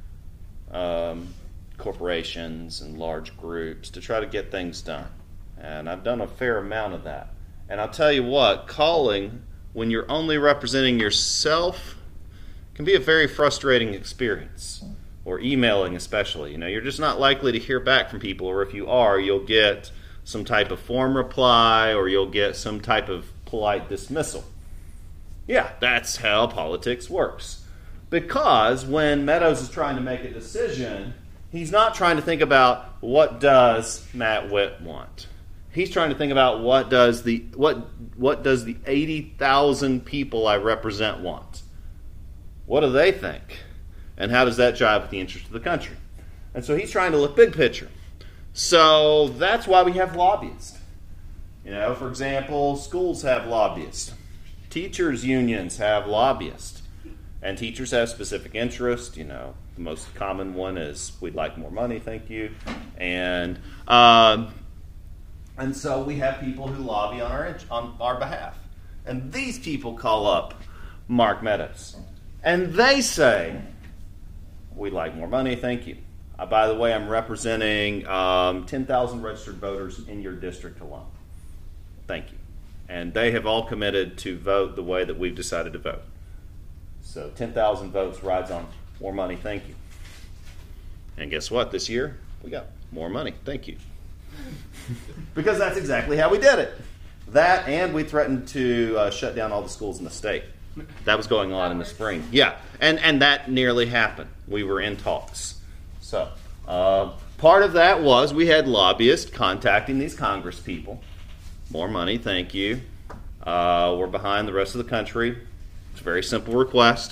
um, corporations and large groups to try to get things done. And I've done a fair amount of that. And I'll tell you what, calling when you're only representing yourself can be a very frustrating experience. Or emailing especially. You know, you're just not likely to hear back from people, or if you are, you'll get some type of form reply, or you'll get some type of polite dismissal. Yeah, that's how politics works. Because when Meadows is trying to make a decision, he's not trying to think about what does Matt Witt want. He's trying to think about what does the what what does the eighty thousand people I represent want? What do they think? And how does that jive with the interest of the country? And so he's trying to look big picture. So that's why we have lobbyists. You know, for example, schools have lobbyists. Teachers' unions have lobbyists. And teachers have specific interests. You know, the most common one is, we'd like more money, thank you. And um, and so we have people who lobby on our on our behalf. And these people call up Mark Meadows. And they say, we'd like more money, thank you. Uh, by the way, I'm representing um, ten thousand registered voters in your district alone. Thank you. And they have all committed to vote the way that we've decided to vote. So ten thousand votes rides on more money, thank you. And guess what? This year, we got more money, thank you. Because that's exactly how we did it. That, and we threatened to uh, shut down all the schools in the state. That was going on in the spring. Yeah, and, and that nearly happened. We were in talks. So, uh, part of that was we had lobbyists contacting these Congress people. More money, thank you. Uh, we're behind the rest of the country. It's a very simple request.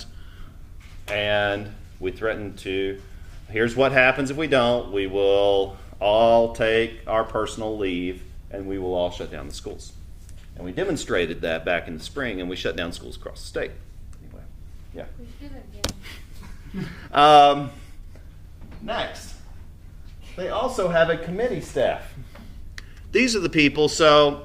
And we threatened to, here's what happens if we don't. We will all take our personal leave, and we will all shut down the schools. And we demonstrated that back in the spring, and we shut down schools across the state. Anyway, yeah. We should do that again. Um, next, they also have a committee staff. These are the people, so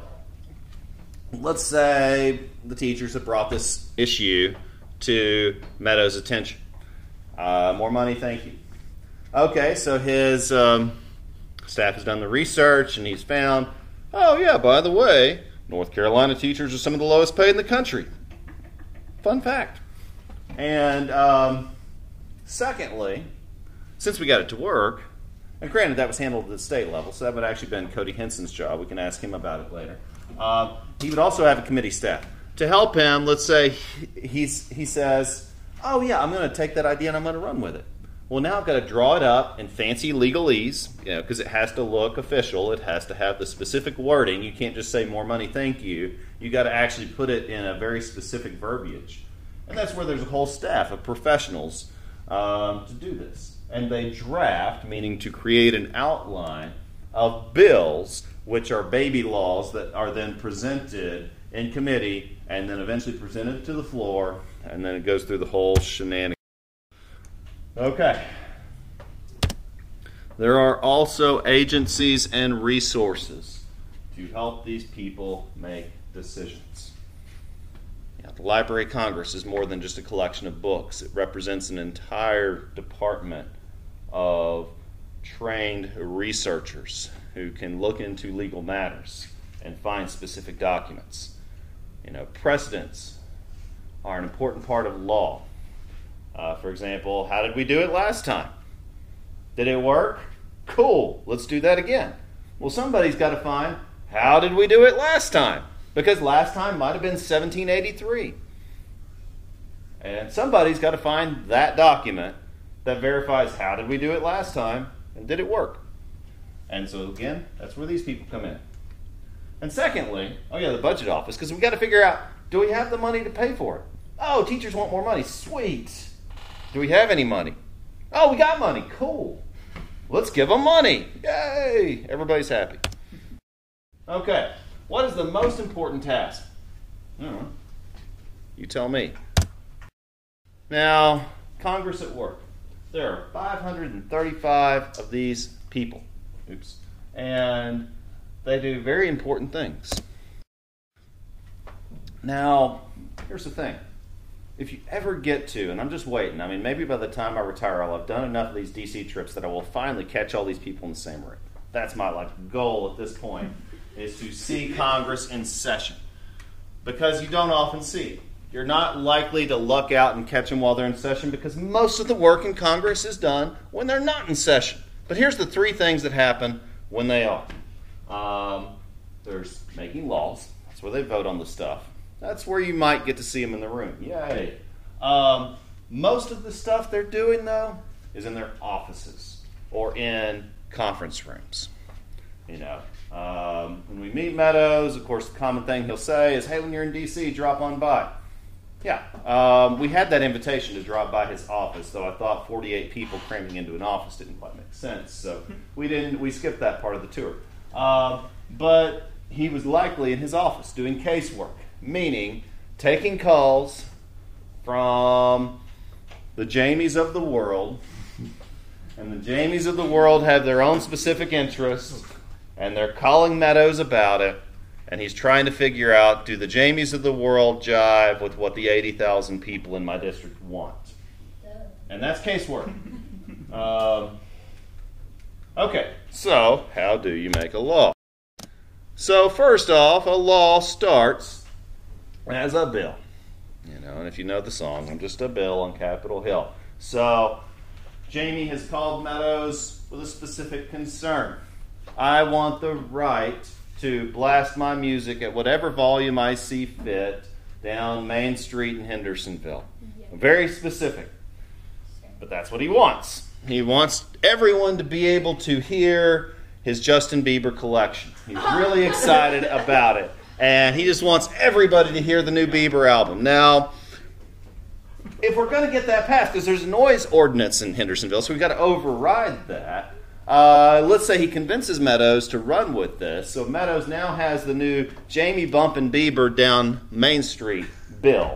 let's say the teachers have brought this issue to Meadows' attention. Uh, more money, thank you. Okay, so his um, staff has done the research, and he's found, oh yeah, by the way, North Carolina teachers are some of the lowest paid in the country. Fun fact. And um, secondly, since we got it to work, and granted that was handled at the state level, so that would actually been Cody Henson's job. We can ask him about it later. Um, he would also have a committee staff to help him. Let's say he's, he says, oh yeah, I'm going to take that idea and I'm going to run with it. Well, now I've got to draw it up in fancy legalese, you know, because it has to look official. It has to have the specific wording. You can't just say more money, thank you. You got to actually put it in a very specific verbiage. And that's where there's a whole staff of professionals um, to do this. And they draft, meaning to create an outline of bills, which are baby laws that are then presented in committee and then eventually presented to the floor, and then it goes through the whole shenanigans. Okay. There are also agencies and resources to help these people make decisions. Yeah, the Library of Congress is more than just a collection of books. It represents an entire department of trained researchers who can look into legal matters and find specific documents. You know, precedents are an important part of law. Uh, for example, how did we do it last time? Did it work? Cool, let's do that again. Well, somebody's got to find, how did we do it last time? Because last time might have been seventeen eighty-three. And somebody's got to find that document that verifies how did we do it last time and did it work? And so again, that's where these people come in. And secondly, oh yeah, the budget office, because we got to figure out, do we have the money to pay for it? Oh, teachers want more money. Sweet. Do we have any money? Oh, we got money. Cool. Let's give them money. Yay. Everybody's happy. Okay. What is the most important task? I don't know. You tell me. Now, Congress at work. There are five hundred thirty-five of these people. Oops. And they do very important things. Now, here's the thing. If you ever get to, and I'm just waiting, I mean, maybe by the time I retire, I'll have done enough of these D C trips that I will finally catch all these people in the same room. That's my like goal at this point, is to see Congress in session. Because you don't often see it. You're not likely to luck out and catch them while they're in session because most of the work in Congress is done when they're not in session. But here's the three things that happen when they are. Um, there's making laws. That's where they vote on the stuff. That's where you might get to see them in the room. Yay. Um, most of the stuff they're doing, though, is in their offices or in conference rooms. You know, um, when we meet Meadows, of course, the common thing he'll say is, hey, when you're in D C, drop on by. Yeah, um, we had that invitation to drop by his office, though I thought forty-eight people cramming into an office didn't quite make sense, so we didn't. We skipped that part of the tour. Uh, but he was likely in his office doing casework, meaning taking calls from the Jamies of the world, and the Jamies of the world have their own specific interests, and they're calling Meadows about it. And he's trying to figure out, do the Jamies of the world jive with what the eighty thousand people in my district want? And that's casework. um, okay, so how do you make a law? So first off, a law starts as a bill. You know, and if you know the song, I'm just a bill on Capitol Hill. So Jamie has called Meadows with a specific concern. I want the right to blast my music at whatever volume I see fit down Main Street in Hendersonville. Yeah. Very specific. But that's what he wants. He wants everyone to be able to hear his Justin Bieber collection. He's really excited about it. And he just wants everybody to hear the new Bieber album. Now, if we're going to get that passed, because there's a noise ordinance in Hendersonville, so we've got to override that. Uh, let's say he convinces Meadows to run with this. So Meadows now has the new Jamie Bumpin' Bieber down Main Street bill.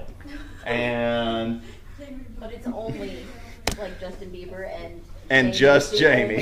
And But it's only like Justin Bieber and and Jamie just Bieber. Jamie.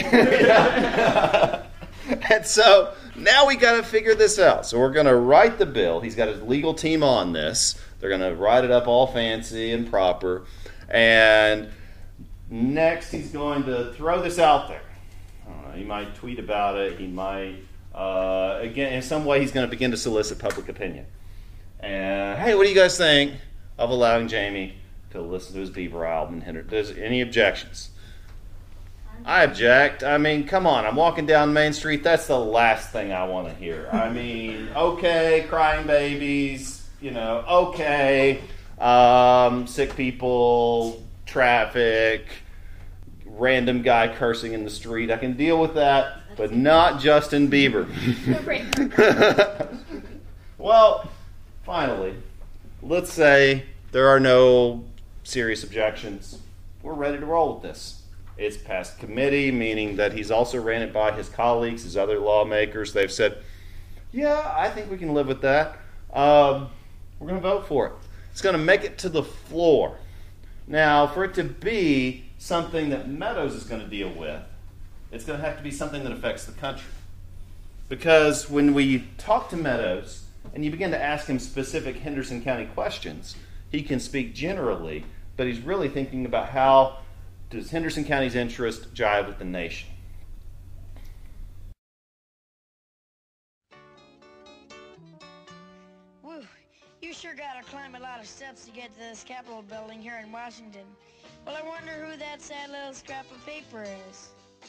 And so now we got to figure this out. So we're going to write the bill. He's got his legal team on this. They're going to write it up all fancy and proper. And next he's going to throw this out there. He might tweet about it. He might, uh, again, in some way, he's going to begin to solicit public opinion. And, hey, what do you guys think? of allowing Jamie to listen to his Bieber album. There's any objections? I object. I mean, come on. I'm walking down Main Street. That's the last thing I want to hear. I mean, okay, crying babies, you know, okay, um, sick people, traffic, random guy cursing in the street. I can deal with that, but not Justin Bieber. Well, finally, let's say there are no serious objections. We're ready to roll with this. It's passed committee, meaning that he's also ran it by his colleagues, his other lawmakers. They've said, yeah, I think we can live with that. Um, we're going to vote for it. It's going to make it to the floor. Now, for it to be something that Meadows is going to deal with, it's going to have to be something that affects the country. Because when we talk to Meadows and you begin to ask him specific Henderson County questions, he can speak generally, but he's really thinking about how does Henderson County's interest jive with the nation? Woo, you sure gotta climb a lot of steps to get to this Capitol building here in Washington. Well, I wonder who that sad little scrap of paper is.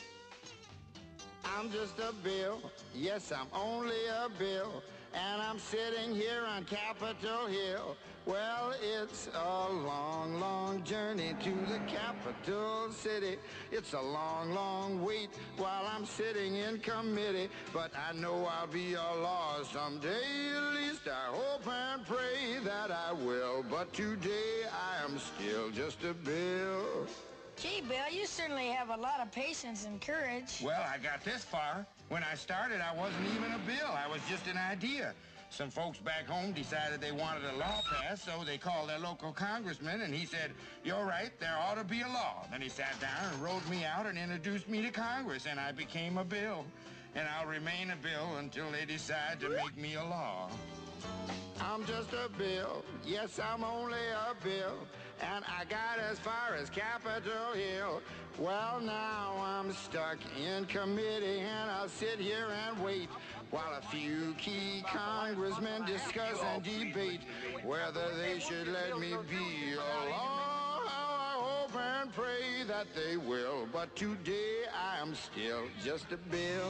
I'm just a bill, yes, I'm only a bill, and I'm sitting here on Capitol Hill. Well, it's a long, long journey to the capital city. It's a long, long wait while I'm sitting in committee, but I know I'll be a law someday. At least I hope and pray that I will, but today I am still just a bill. Gee, Bill, you certainly have a lot of patience and courage. Well, I got this far. When I started, I wasn't even a bill. I was just an idea. Some folks back home decided they wanted a law passed, so they called their local congressman, and he said, you're right, there ought to be a law. Then he sat down and wrote me out and introduced me to Congress, and I became a bill. And I'll remain a bill until they decide to make me a law. I'm just a bill, yes, I'm only a bill, and I got as far as Capitol Hill. Well, now I'm stuck in committee, and I'll sit here and wait while a few key congressmen discuss and debate whether they should let me be a law. How I hope and pray that they will, but today I am still just a bill.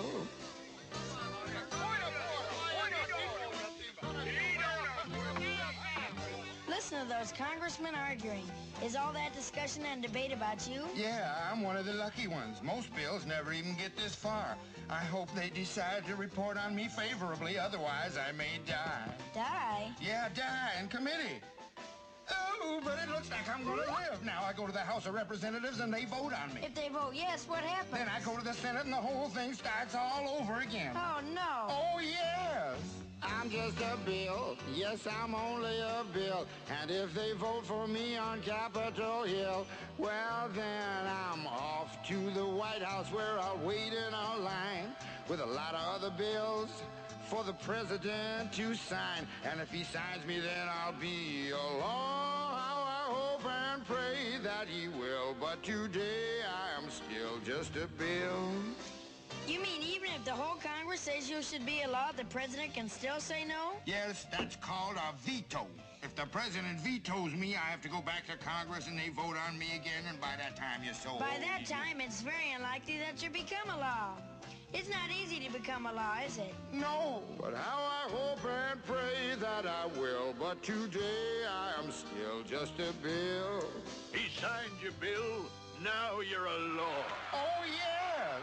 Listen to those congressmen arguing. Is all that discussion and debate about you? Yeah, I'm one of the lucky ones. Most bills never even get this far. I hope they decide to report on me favorably, otherwise I may die. Die? Yeah, die in committee. Oh, but it looks like I'm going to live. Now I go to the House of Representatives and they vote on me. If they vote yes, what happens? Then I go to the Senate and the whole thing starts all over again. Oh, no. Oh, yes. I'm just a bill. Yes, I'm only a bill. And if they vote for me on Capitol Hill, well, then I'm off to the White House where I'll wait in a line with a lot of other bills for the president to sign. And if he signs me, then I'll be a law. How I hope and pray that he will. But today I am still just a bill. You mean even if the whole Congress says you should be a law, the president can still say no? Yes, that's called a veto. If the president vetoes me, I have to go back to Congress and they vote on me again, and by that time you're so By old. that time, it's very unlikely that you become a law. It's not easy to become a law, is it? No, but how I hope and pray that I will. But today I am still just a bill. He signed your bill. Now you're a law. Oh, yes.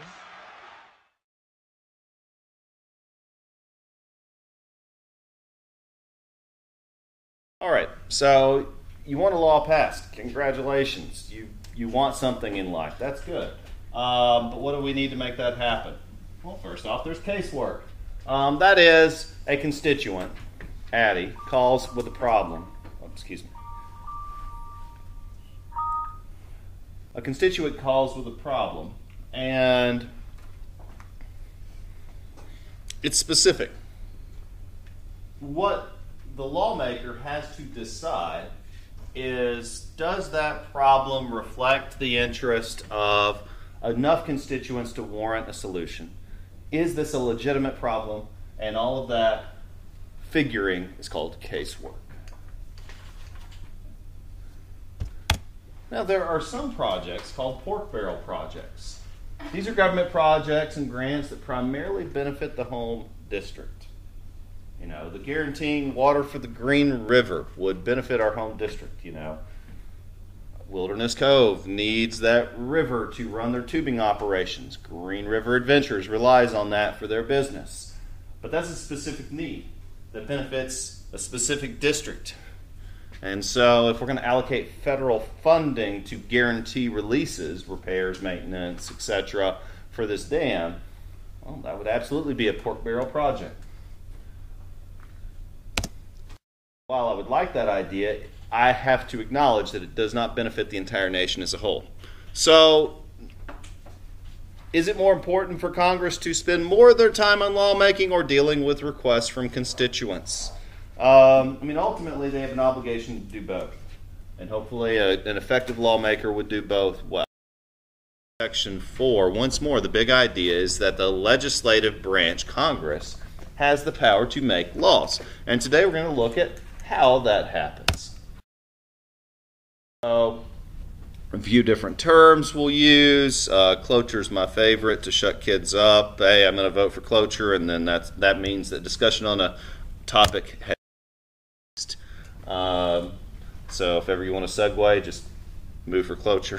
All right, so you want a law passed. Congratulations. You you want something in life. That's good. Um, but what do we need to make that happen? Well, first off, there's casework. Um, that is, a constituent, Addie, calls with a problem. Oh, excuse me. A constituent calls with a problem, and it's specific. What the lawmaker has to decide is, does that problem reflect the interest of enough constituents to warrant a solution? Is this a legitimate problem? And all of that figuring is called casework. Now, there are some projects called pork barrel projects. These are government projects and grants that primarily benefit the home district. You know, the guaranteeing water for the Green River would benefit our home district, you know. Wilderness Cove needs that river to run their tubing operations. Green River Adventures relies on that for their business. But that's a specific need that benefits a specific district. And so if we're going to allocate federal funding to guarantee releases, repairs, maintenance, et cetera, for this dam, well, that would absolutely be a pork barrel project. While I would like that idea, I have to acknowledge that it does not benefit the entire nation as a whole. So, is it more important for Congress to spend more of their time on lawmaking or dealing with requests from constituents? Um, I mean, ultimately, they have an obligation to do both. And hopefully a, an effective lawmaker would do both well. Section four, once more, the big idea is that the legislative branch, Congress, has the power to make laws. And today we're going to look at how that happens. So, a few different terms we'll use. Uh, cloture's my favorite, to shut kids up. Hey, I'm going to vote for cloture, and then that's, that means that discussion on a topic has Um, so if ever you want to segue, just move for cloture.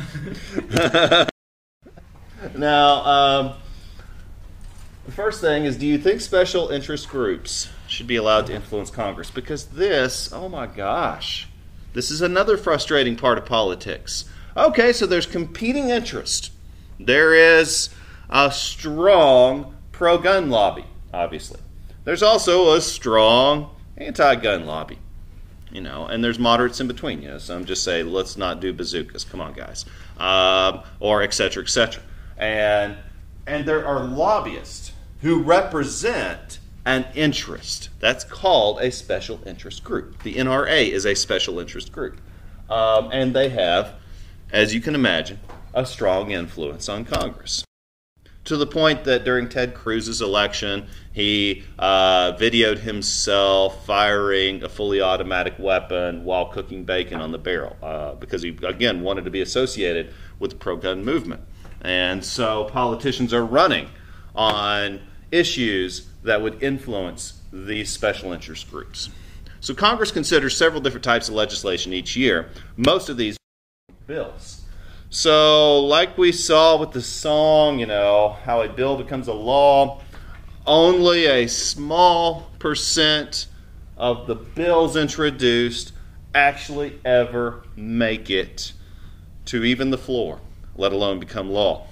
Now, um, the first thing is, do you think special interest groups should be allowed to influence Congress? Because this, oh my gosh, this is another frustrating part of politics. Okay, so there's competing interest. There is a strong pro-gun lobby, obviously. There's also a strong anti-gun lobby. You know, and there's moderates in between. You know, some just say, let's not do bazookas. Come on, guys. Um, or et cetera, et cetera. And, and there are lobbyists who represent an interest. That's called a special interest group. The N R A is a special interest group. Um, and they have, as you can imagine, a strong influence on Congress. To the point that during Ted Cruz's election, he uh, videoed himself firing a fully automatic weapon while cooking bacon on the barrel uh, because he, again, wanted to be associated with the pro-gun movement. And so politicians are running on issues that would influence these special interest groups. So Congress considers several different types of legislation each year. Most of these bills. So, like we saw with the song, you know, how a bill becomes a law, only a small percent of the bills introduced actually ever make it to even the floor, let alone become law.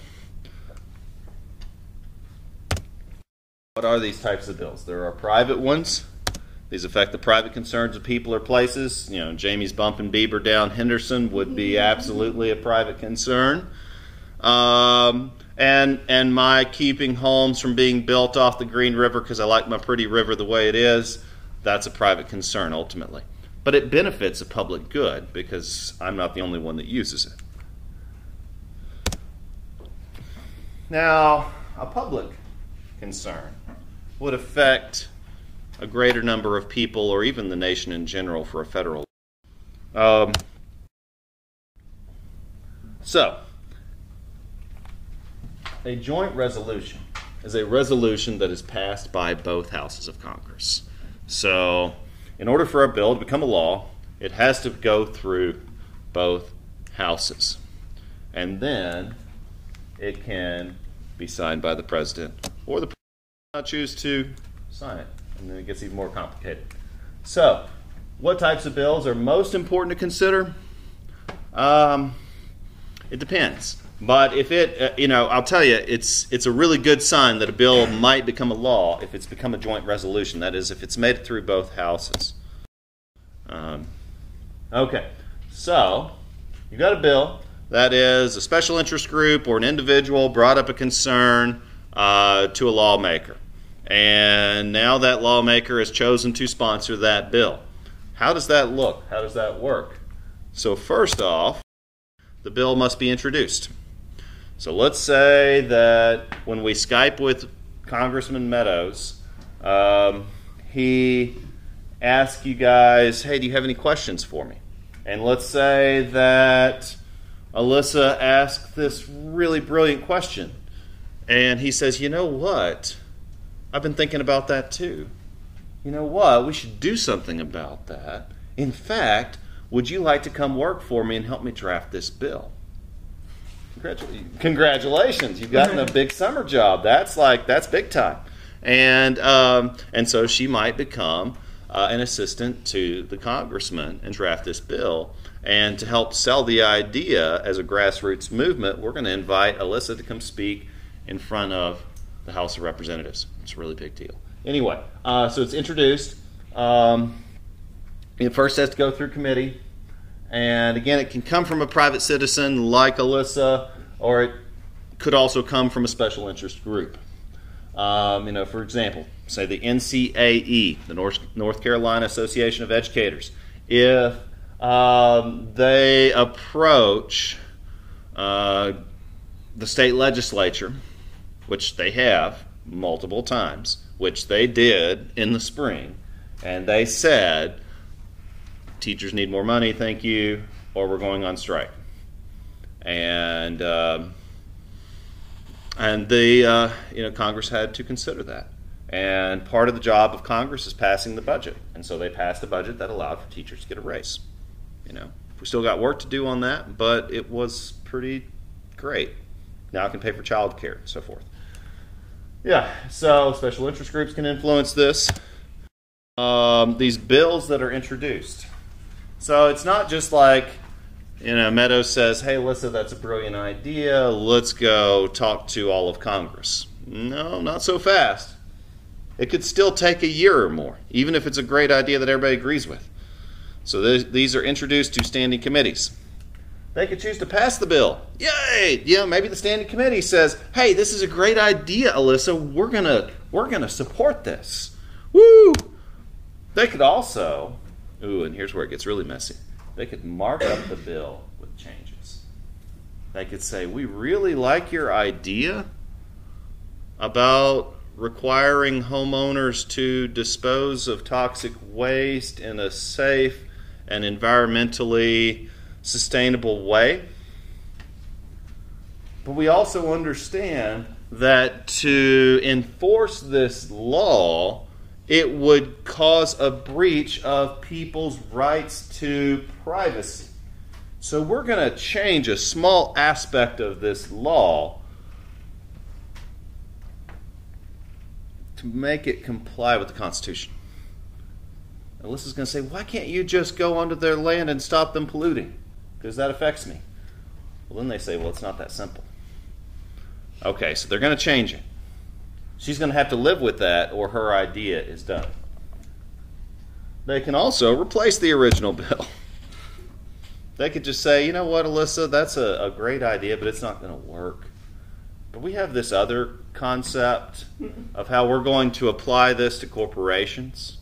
What are these types of bills? There are private ones. These affect the private concerns of people or places. You know, Jamie's bumping Bieber down Henderson would be absolutely a private concern. Um, and and my keeping homes from being built off the Green River because I like my pretty river the way it is, that's a private concern ultimately. But it benefits a public good because I'm not the only one that uses it. Now, a public concern would affect a greater number of people or even the nation in general for a federal. Um, so, a joint resolution is a resolution that is passed by both houses of Congress. So, in order for a bill to become a law, it has to go through both houses. And then it can be signed by the president, or the president not choose to sign it. And then it gets even more complicated. So, what types of bills are most important to consider? Um, it depends. But if it, uh, you know, I'll tell you, it's it's a really good sign that a bill might become a law if it's become a joint resolution. That is, if it's made it through both houses. Um, okay, so you got a bill that is a special interest group or an individual brought up a concern uh, to a lawmaker. And now that lawmaker has chosen to sponsor that bill. How does that look? How does that work? So first off, the bill must be introduced. So let's say that when we Skype with Congressman Meadows, um, he asks you guys, hey, do you have any questions for me? And let's say that Alyssa asked this really brilliant question. And he says, you know what? I've been thinking about that too. You know what? We should do something about that. In fact, would you like to come work for me and help me draft this bill? Congratu- Congratulations. You've gotten a big summer job. That's like, that's big time. And, um, and so she might become uh, an assistant to the congressman and draft this bill. And to help sell the idea as a grassroots movement, we're going to invite Alyssa to come speak in front of the House of Representatives. It's a really big deal. Anyway, uh, so it's introduced. Um, it first has to go through committee. And again, it can come from a private citizen like Alyssa, or it could also come from a special interest group. Um, you know, for example, say the N C A E, the North, North Carolina Association of Educators. If um, they approach uh, the state legislature, which they have multiple times, which they did in the spring, and they said, teachers need more money, thank you, or we're going on strike. And um, and the uh, you know Congress had to consider that. And part of the job of Congress is passing the budget, and so they passed a budget that allowed for teachers to get a raise. You know, we still got work to do on that, but it was pretty great. Now I can pay for child care and so forth. Yeah, so special interest groups can influence this. Um, these bills that are introduced. So it's not just like, you know, Meadows says, hey, Alyssa, that's a brilliant idea. Let's go talk to all of Congress. No, not so fast. It could still take a year or more, even if it's a great idea that everybody agrees with. So th- these are introduced to standing committees. They could choose to pass the bill. Yay! Yeah, maybe the standing committee says, hey, this is a great idea, Alyssa. We're gonna we're gonna support this. Woo! They could also, ooh, and here's where it gets really messy. They could mark up the bill with changes. They could say, we really like your idea about requiring homeowners to dispose of toxic waste in a safe and environmentally sustainable way. But we also understand that to enforce this law, it would cause a breach of people's rights to privacy. So we're going to change a small aspect of this law to make it comply with the Constitution. Alyssa's going to say, why can't you just go onto their land and stop them polluting? Because that affects me. Well, then they say, well, it's not that simple. Okay, so they're going to change it. She's going to have to live with that, or her idea is done. They can also replace the original bill. They could just say, you know what, Alyssa, that's a, a great idea, but it's not going to work. But we have this other concept of how we're going to apply this to corporations.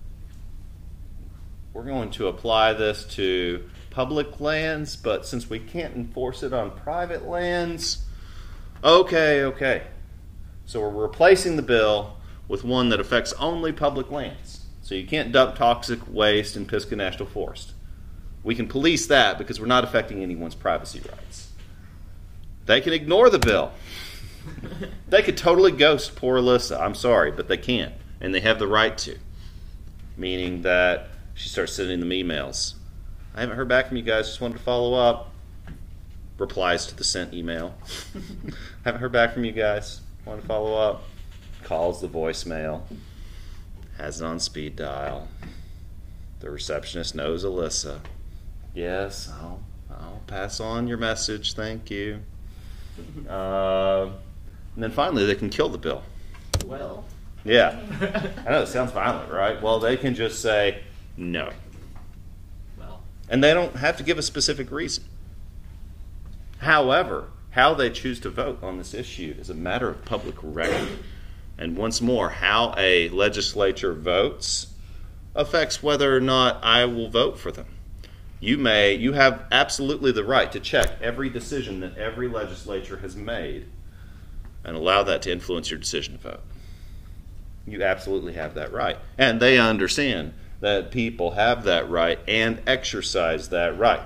We're going to apply this to public lands, but since we can't enforce it on private lands, okay, okay. So we're replacing the bill with one that affects only public lands. So you can't dump toxic waste in Pisgah National Forest. We can police that because we're not affecting anyone's privacy rights. They can ignore the bill. They could totally ghost poor Alyssa. I'm sorry, but they can't. And they have the right to. Meaning that she starts sending them emails. I haven't heard back from you guys. Just wanted to follow up. Replies to the sent email. Haven't heard back from you guys. Want to follow up. Calls the voicemail. Has it on speed dial. The receptionist knows Alyssa. Yes, I'll, I'll pass on your message. Thank you. Uh, and then finally, they can kill the bill. Well. Yeah. I know it sounds violent, right? Well, they can just say no. Well. And they don't have to give a specific reason. However, how they choose to vote on this issue is a matter of public record. And once more, how a legislature votes affects whether or not I will vote for them. You may, you have absolutely the right to check every decision that every legislature has made and allow that to influence your decision to vote. You absolutely have that right. And they understand that people have that right and exercise that right.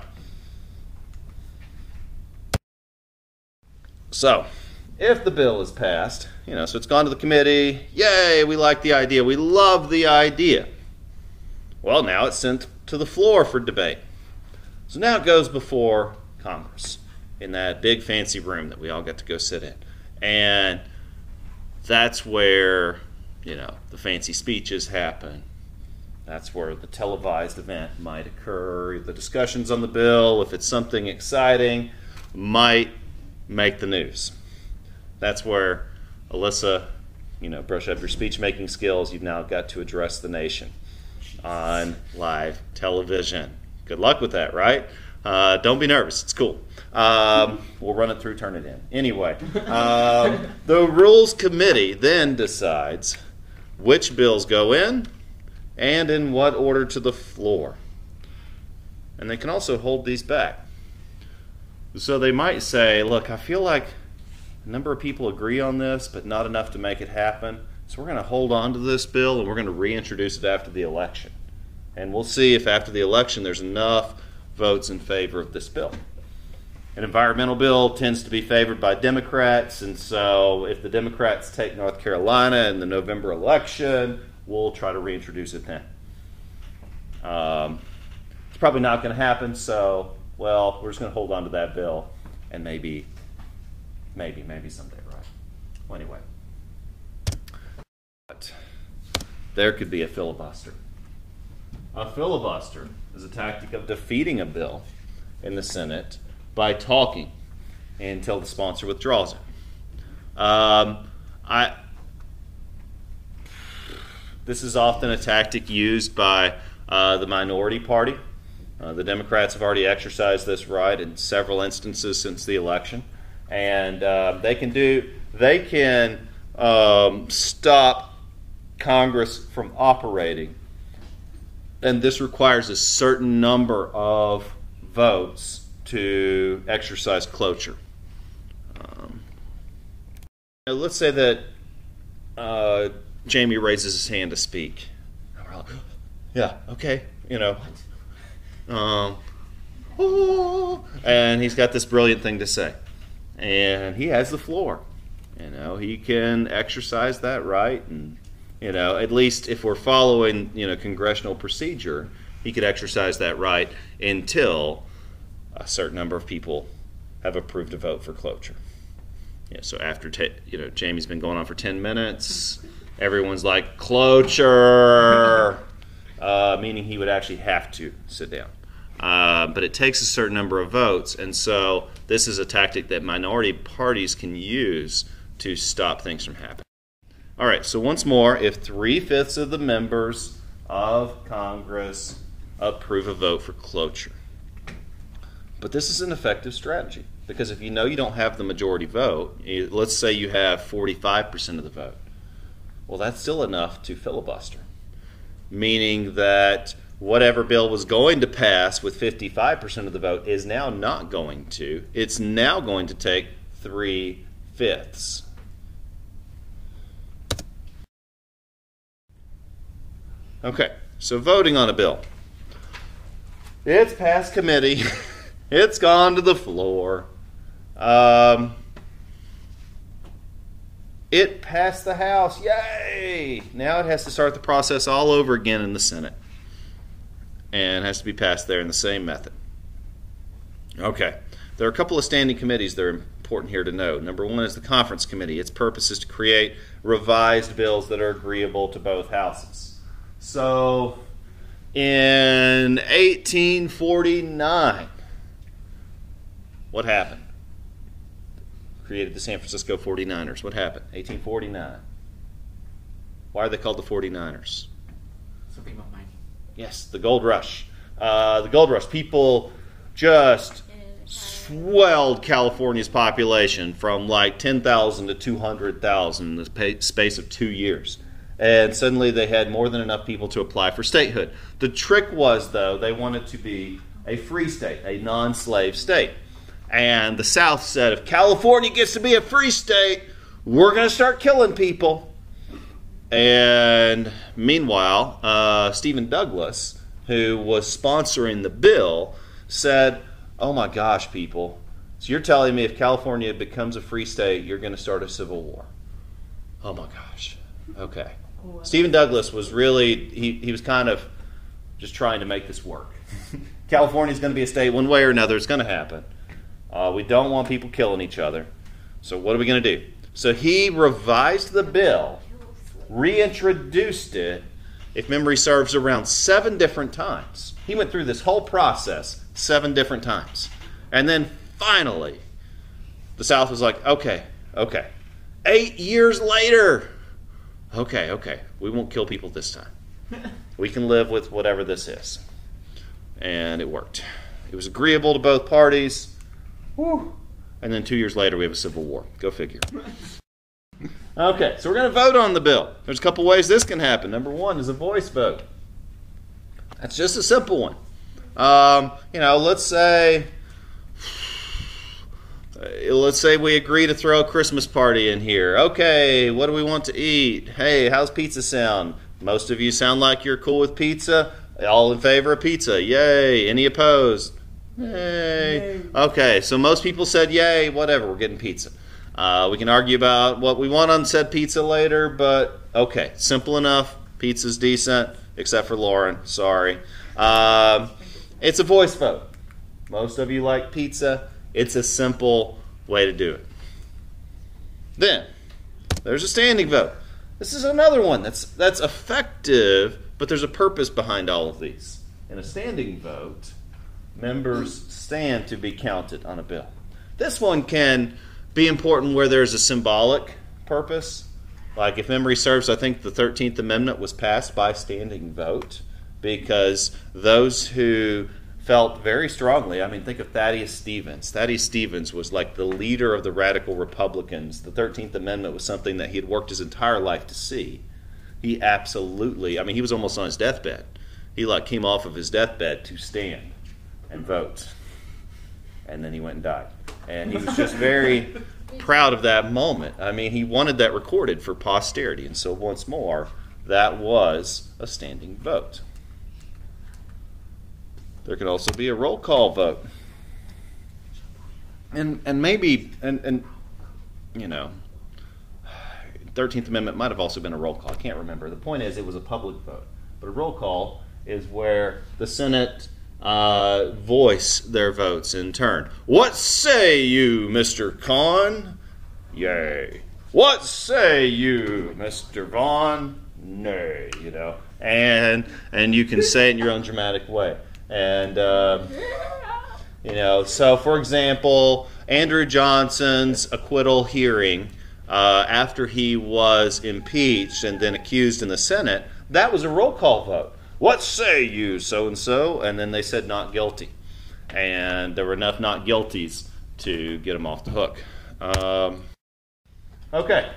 So, if the bill is passed, you know, so it's gone to the committee, yay, we like the idea, we love the idea. Well, now it's sent to the floor for debate. So now it goes before Congress in that big fancy room that we all get to go sit in. And that's where, you know, the fancy speeches happen. That's where the televised event might occur. The discussions on the bill, if it's something exciting, might make the news. That's where, Alyssa, you know, brush up your speech-making skills. You've now got to address the nation on live television. Good luck with that, right? Uh, don't be nervous. It's cool. Um, we'll run it through, turn it in. Anyway, um, the Rules Committee then decides which bills go in and in what order to the floor. And they can also hold these back. So they might say, look, I feel like a number of people agree on this, but not enough to make it happen. So we're going to hold on to this bill and we're going to reintroduce it after the election. And we'll see if after the election there's enough votes in favor of this bill. An environmental bill tends to be favored by Democrats, and so if the Democrats take North Carolina in the November election, we'll try to reintroduce it then. Um, it's probably not going to happen, so, well, we're just going to hold on to that bill and maybe, maybe, maybe someday, right? Well, anyway. But there could be a filibuster. A filibuster is a tactic of defeating a bill in the Senate by talking until the sponsor withdraws it. Um, I, this is often a tactic used by uh, the minority party. Uh, the Democrats have already exercised this right in several instances since the election, and uh, they can do they can um, stop Congress from operating. And this requires a certain number of votes to exercise cloture. Um, now let's say that uh, Jamie raises his hand to speak. And we're all, yeah, okay, you know. Um, oh, and he's got this brilliant thing to say. And he has the floor. You know, he can exercise that right, and you know, at least if we're following, you know, congressional procedure, he could exercise that right until a certain number of people have approved a vote for cloture. Yeah, so after, ta- you know, Jamie's been going on for ten minutes, everyone's like, cloture, uh, meaning he would actually have to sit down. Uh, but it takes a certain number of votes, and so this is a tactic that minority parties can use to stop things from happening. All right, so once more, if three-fifths of the members of Congress approve a vote for cloture. But this is an effective strategy, because if you know you don't have the majority vote, let's say you have forty-five percent of the vote, well, that's still enough to filibuster, meaning that whatever bill was going to pass with fifty-five percent of the vote is now not going to. It's now going to take three-fifths. Okay, so voting on a bill. It's passed committee. It's gone to the floor. Um, it passed the House. Yay! Now it has to start the process all over again in the Senate. And has to be passed there in the same method. Okay, there are a couple of standing committees that are important here to know. Number one is the Conference Committee. Its purpose is to create revised bills that are agreeable to both houses. So, in eighteen forty-nine, what happened? Created the San Francisco forty-niners. What happened? eighteen forty-nine. Why are they called the forty-niners? Something about money. Yes, the gold rush. Uh, the gold rush. People just swelled California's population from like ten thousand to two hundred thousand in the space of two years. And suddenly they had more than enough people to apply for statehood. The trick was, though, they wanted to be a free state, a non-slave state. And the South said, if California gets to be a free state, we're going to start killing people. And meanwhile, uh, Stephen Douglas, who was sponsoring the bill, said, oh my gosh, people, so you're telling me if California becomes a free state, you're going to start a civil war. Oh my gosh. Okay. Stephen Douglas was really, he, he was kind of just trying to make this work. California's going to be a state one way or another. It's going to happen. Uh, we don't want people killing each other. So what are we going to do? So he revised the bill, reintroduced it, if memory serves, around seven different times. He went through this whole process seven different times. And then finally, the South was like, okay, okay. Eight years later, okay, okay, we won't kill people this time. We can live with whatever this is. And it worked. It was agreeable to both parties. Whew. And then two years later, we have a civil war. Go figure. Okay, so we're going to vote on the bill. There's a couple ways this can happen. Number one is a voice vote. That's just a simple one. Um, you know, let's say, let's say we agree to throw a Christmas party in here. Okay, what do we want to eat? Hey, how's pizza sound? Most of you sound like you're cool with pizza. All in favor of pizza? Yay. Any opposed? Yay. Okay, so most people said yay, whatever, we're getting pizza. Uh, we can argue about what we want on said pizza later, but okay, simple enough. Pizza's decent, except for Lauren, sorry. Um, it's a voice vote. Most of you like pizza. It's a simple way to do it. Then, there's a standing vote. This is another one that's that's effective, but there's a purpose behind all of these. In a standing vote, members stand to be counted on a bill. This one can be important where there's a symbolic purpose. Like if memory serves, I think the thirteenth Amendment was passed by standing vote because those who felt very strongly, I mean, think of Thaddeus Stevens. Thaddeus Stevens was like the leader of the radical Republicans. The thirteenth Amendment was something that he had worked his entire life to see. He absolutely, I mean, he was almost on his deathbed. He like came off of his deathbed to stand and vote. And then he went and died. And he was just very proud of that moment. I mean, he wanted that recorded for posterity. And so once more, that was a standing vote. There could also be a roll call vote. And and maybe, and, and you know, thirteenth Amendment might have also been a roll call. I can't remember. The point is it was a public vote. But a roll call is where the Senate uh, voice their votes in turn. What say you, Mister Kahn? Yay. What say you, Mister Vaughn? Nay, you know. And and you can say it in your own dramatic way. And, uh, you know, so for example, Andrew Johnson's acquittal hearing uh, after he was impeached and then accused in the Senate, that was a roll call vote. What say you, so-and-so? And then they said not guilty. And there were enough not guilties to get him off the hook. Um, okay.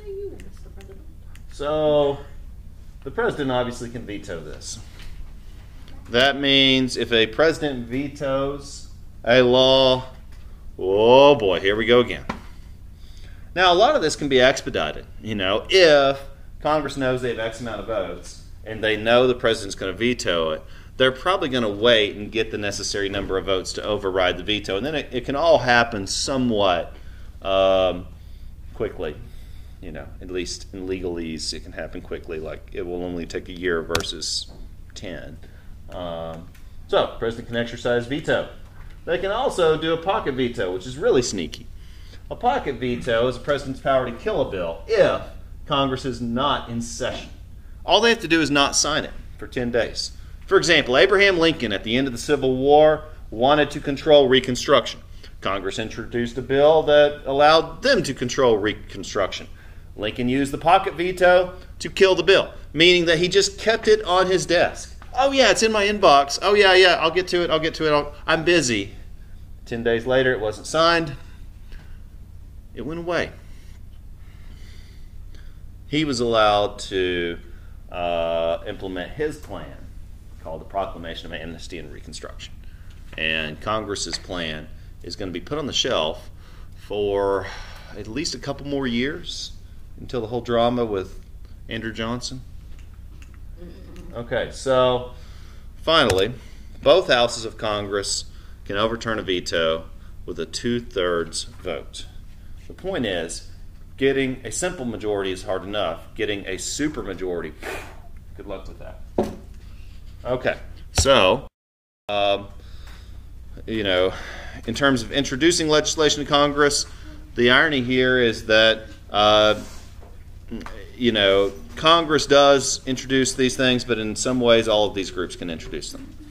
So the president obviously can veto this. That means if a president vetoes a law, oh boy, here we go again. Now, a lot of this can be expedited. You know, if Congress knows they have X amount of votes and they know the president's going to veto it, they're probably going to wait and get the necessary number of votes to override the veto. And then it, it can all happen somewhat um, quickly. You know, at least in legalese, it can happen quickly. Like it will only take a year versus ten. Um, so, the president can exercise veto. They can also do a pocket veto, which is really sneaky. A pocket veto is a president's power to kill a bill if Congress is not in session. All they have to do is not sign it for ten days. For example, Abraham Lincoln at the end of the Civil War wanted to control Reconstruction. Congress introduced a bill that allowed them to control Reconstruction. Lincoln used the pocket veto to kill the bill, meaning that he just kept it on his desk. Oh, yeah, it's in my inbox. Oh, yeah, yeah, I'll get to it. I'll get to it. I'll, I'm busy. Ten days later, it wasn't signed. It went away. He was allowed to uh, implement his plan called the Proclamation of Amnesty and Reconstruction. And Congress's plan is going to be put on the shelf for at least a couple more years until the whole drama with Andrew Johnson? Okay, so finally, both houses of Congress can overturn a veto with a two-thirds vote. The point is, getting a simple majority is hard enough. Getting a supermajority, good luck with that. Okay, so, um, you know, in terms of introducing legislation to Congress, the irony here is that, uh, you know, Congress does introduce these things, but in some ways all of these groups can introduce them.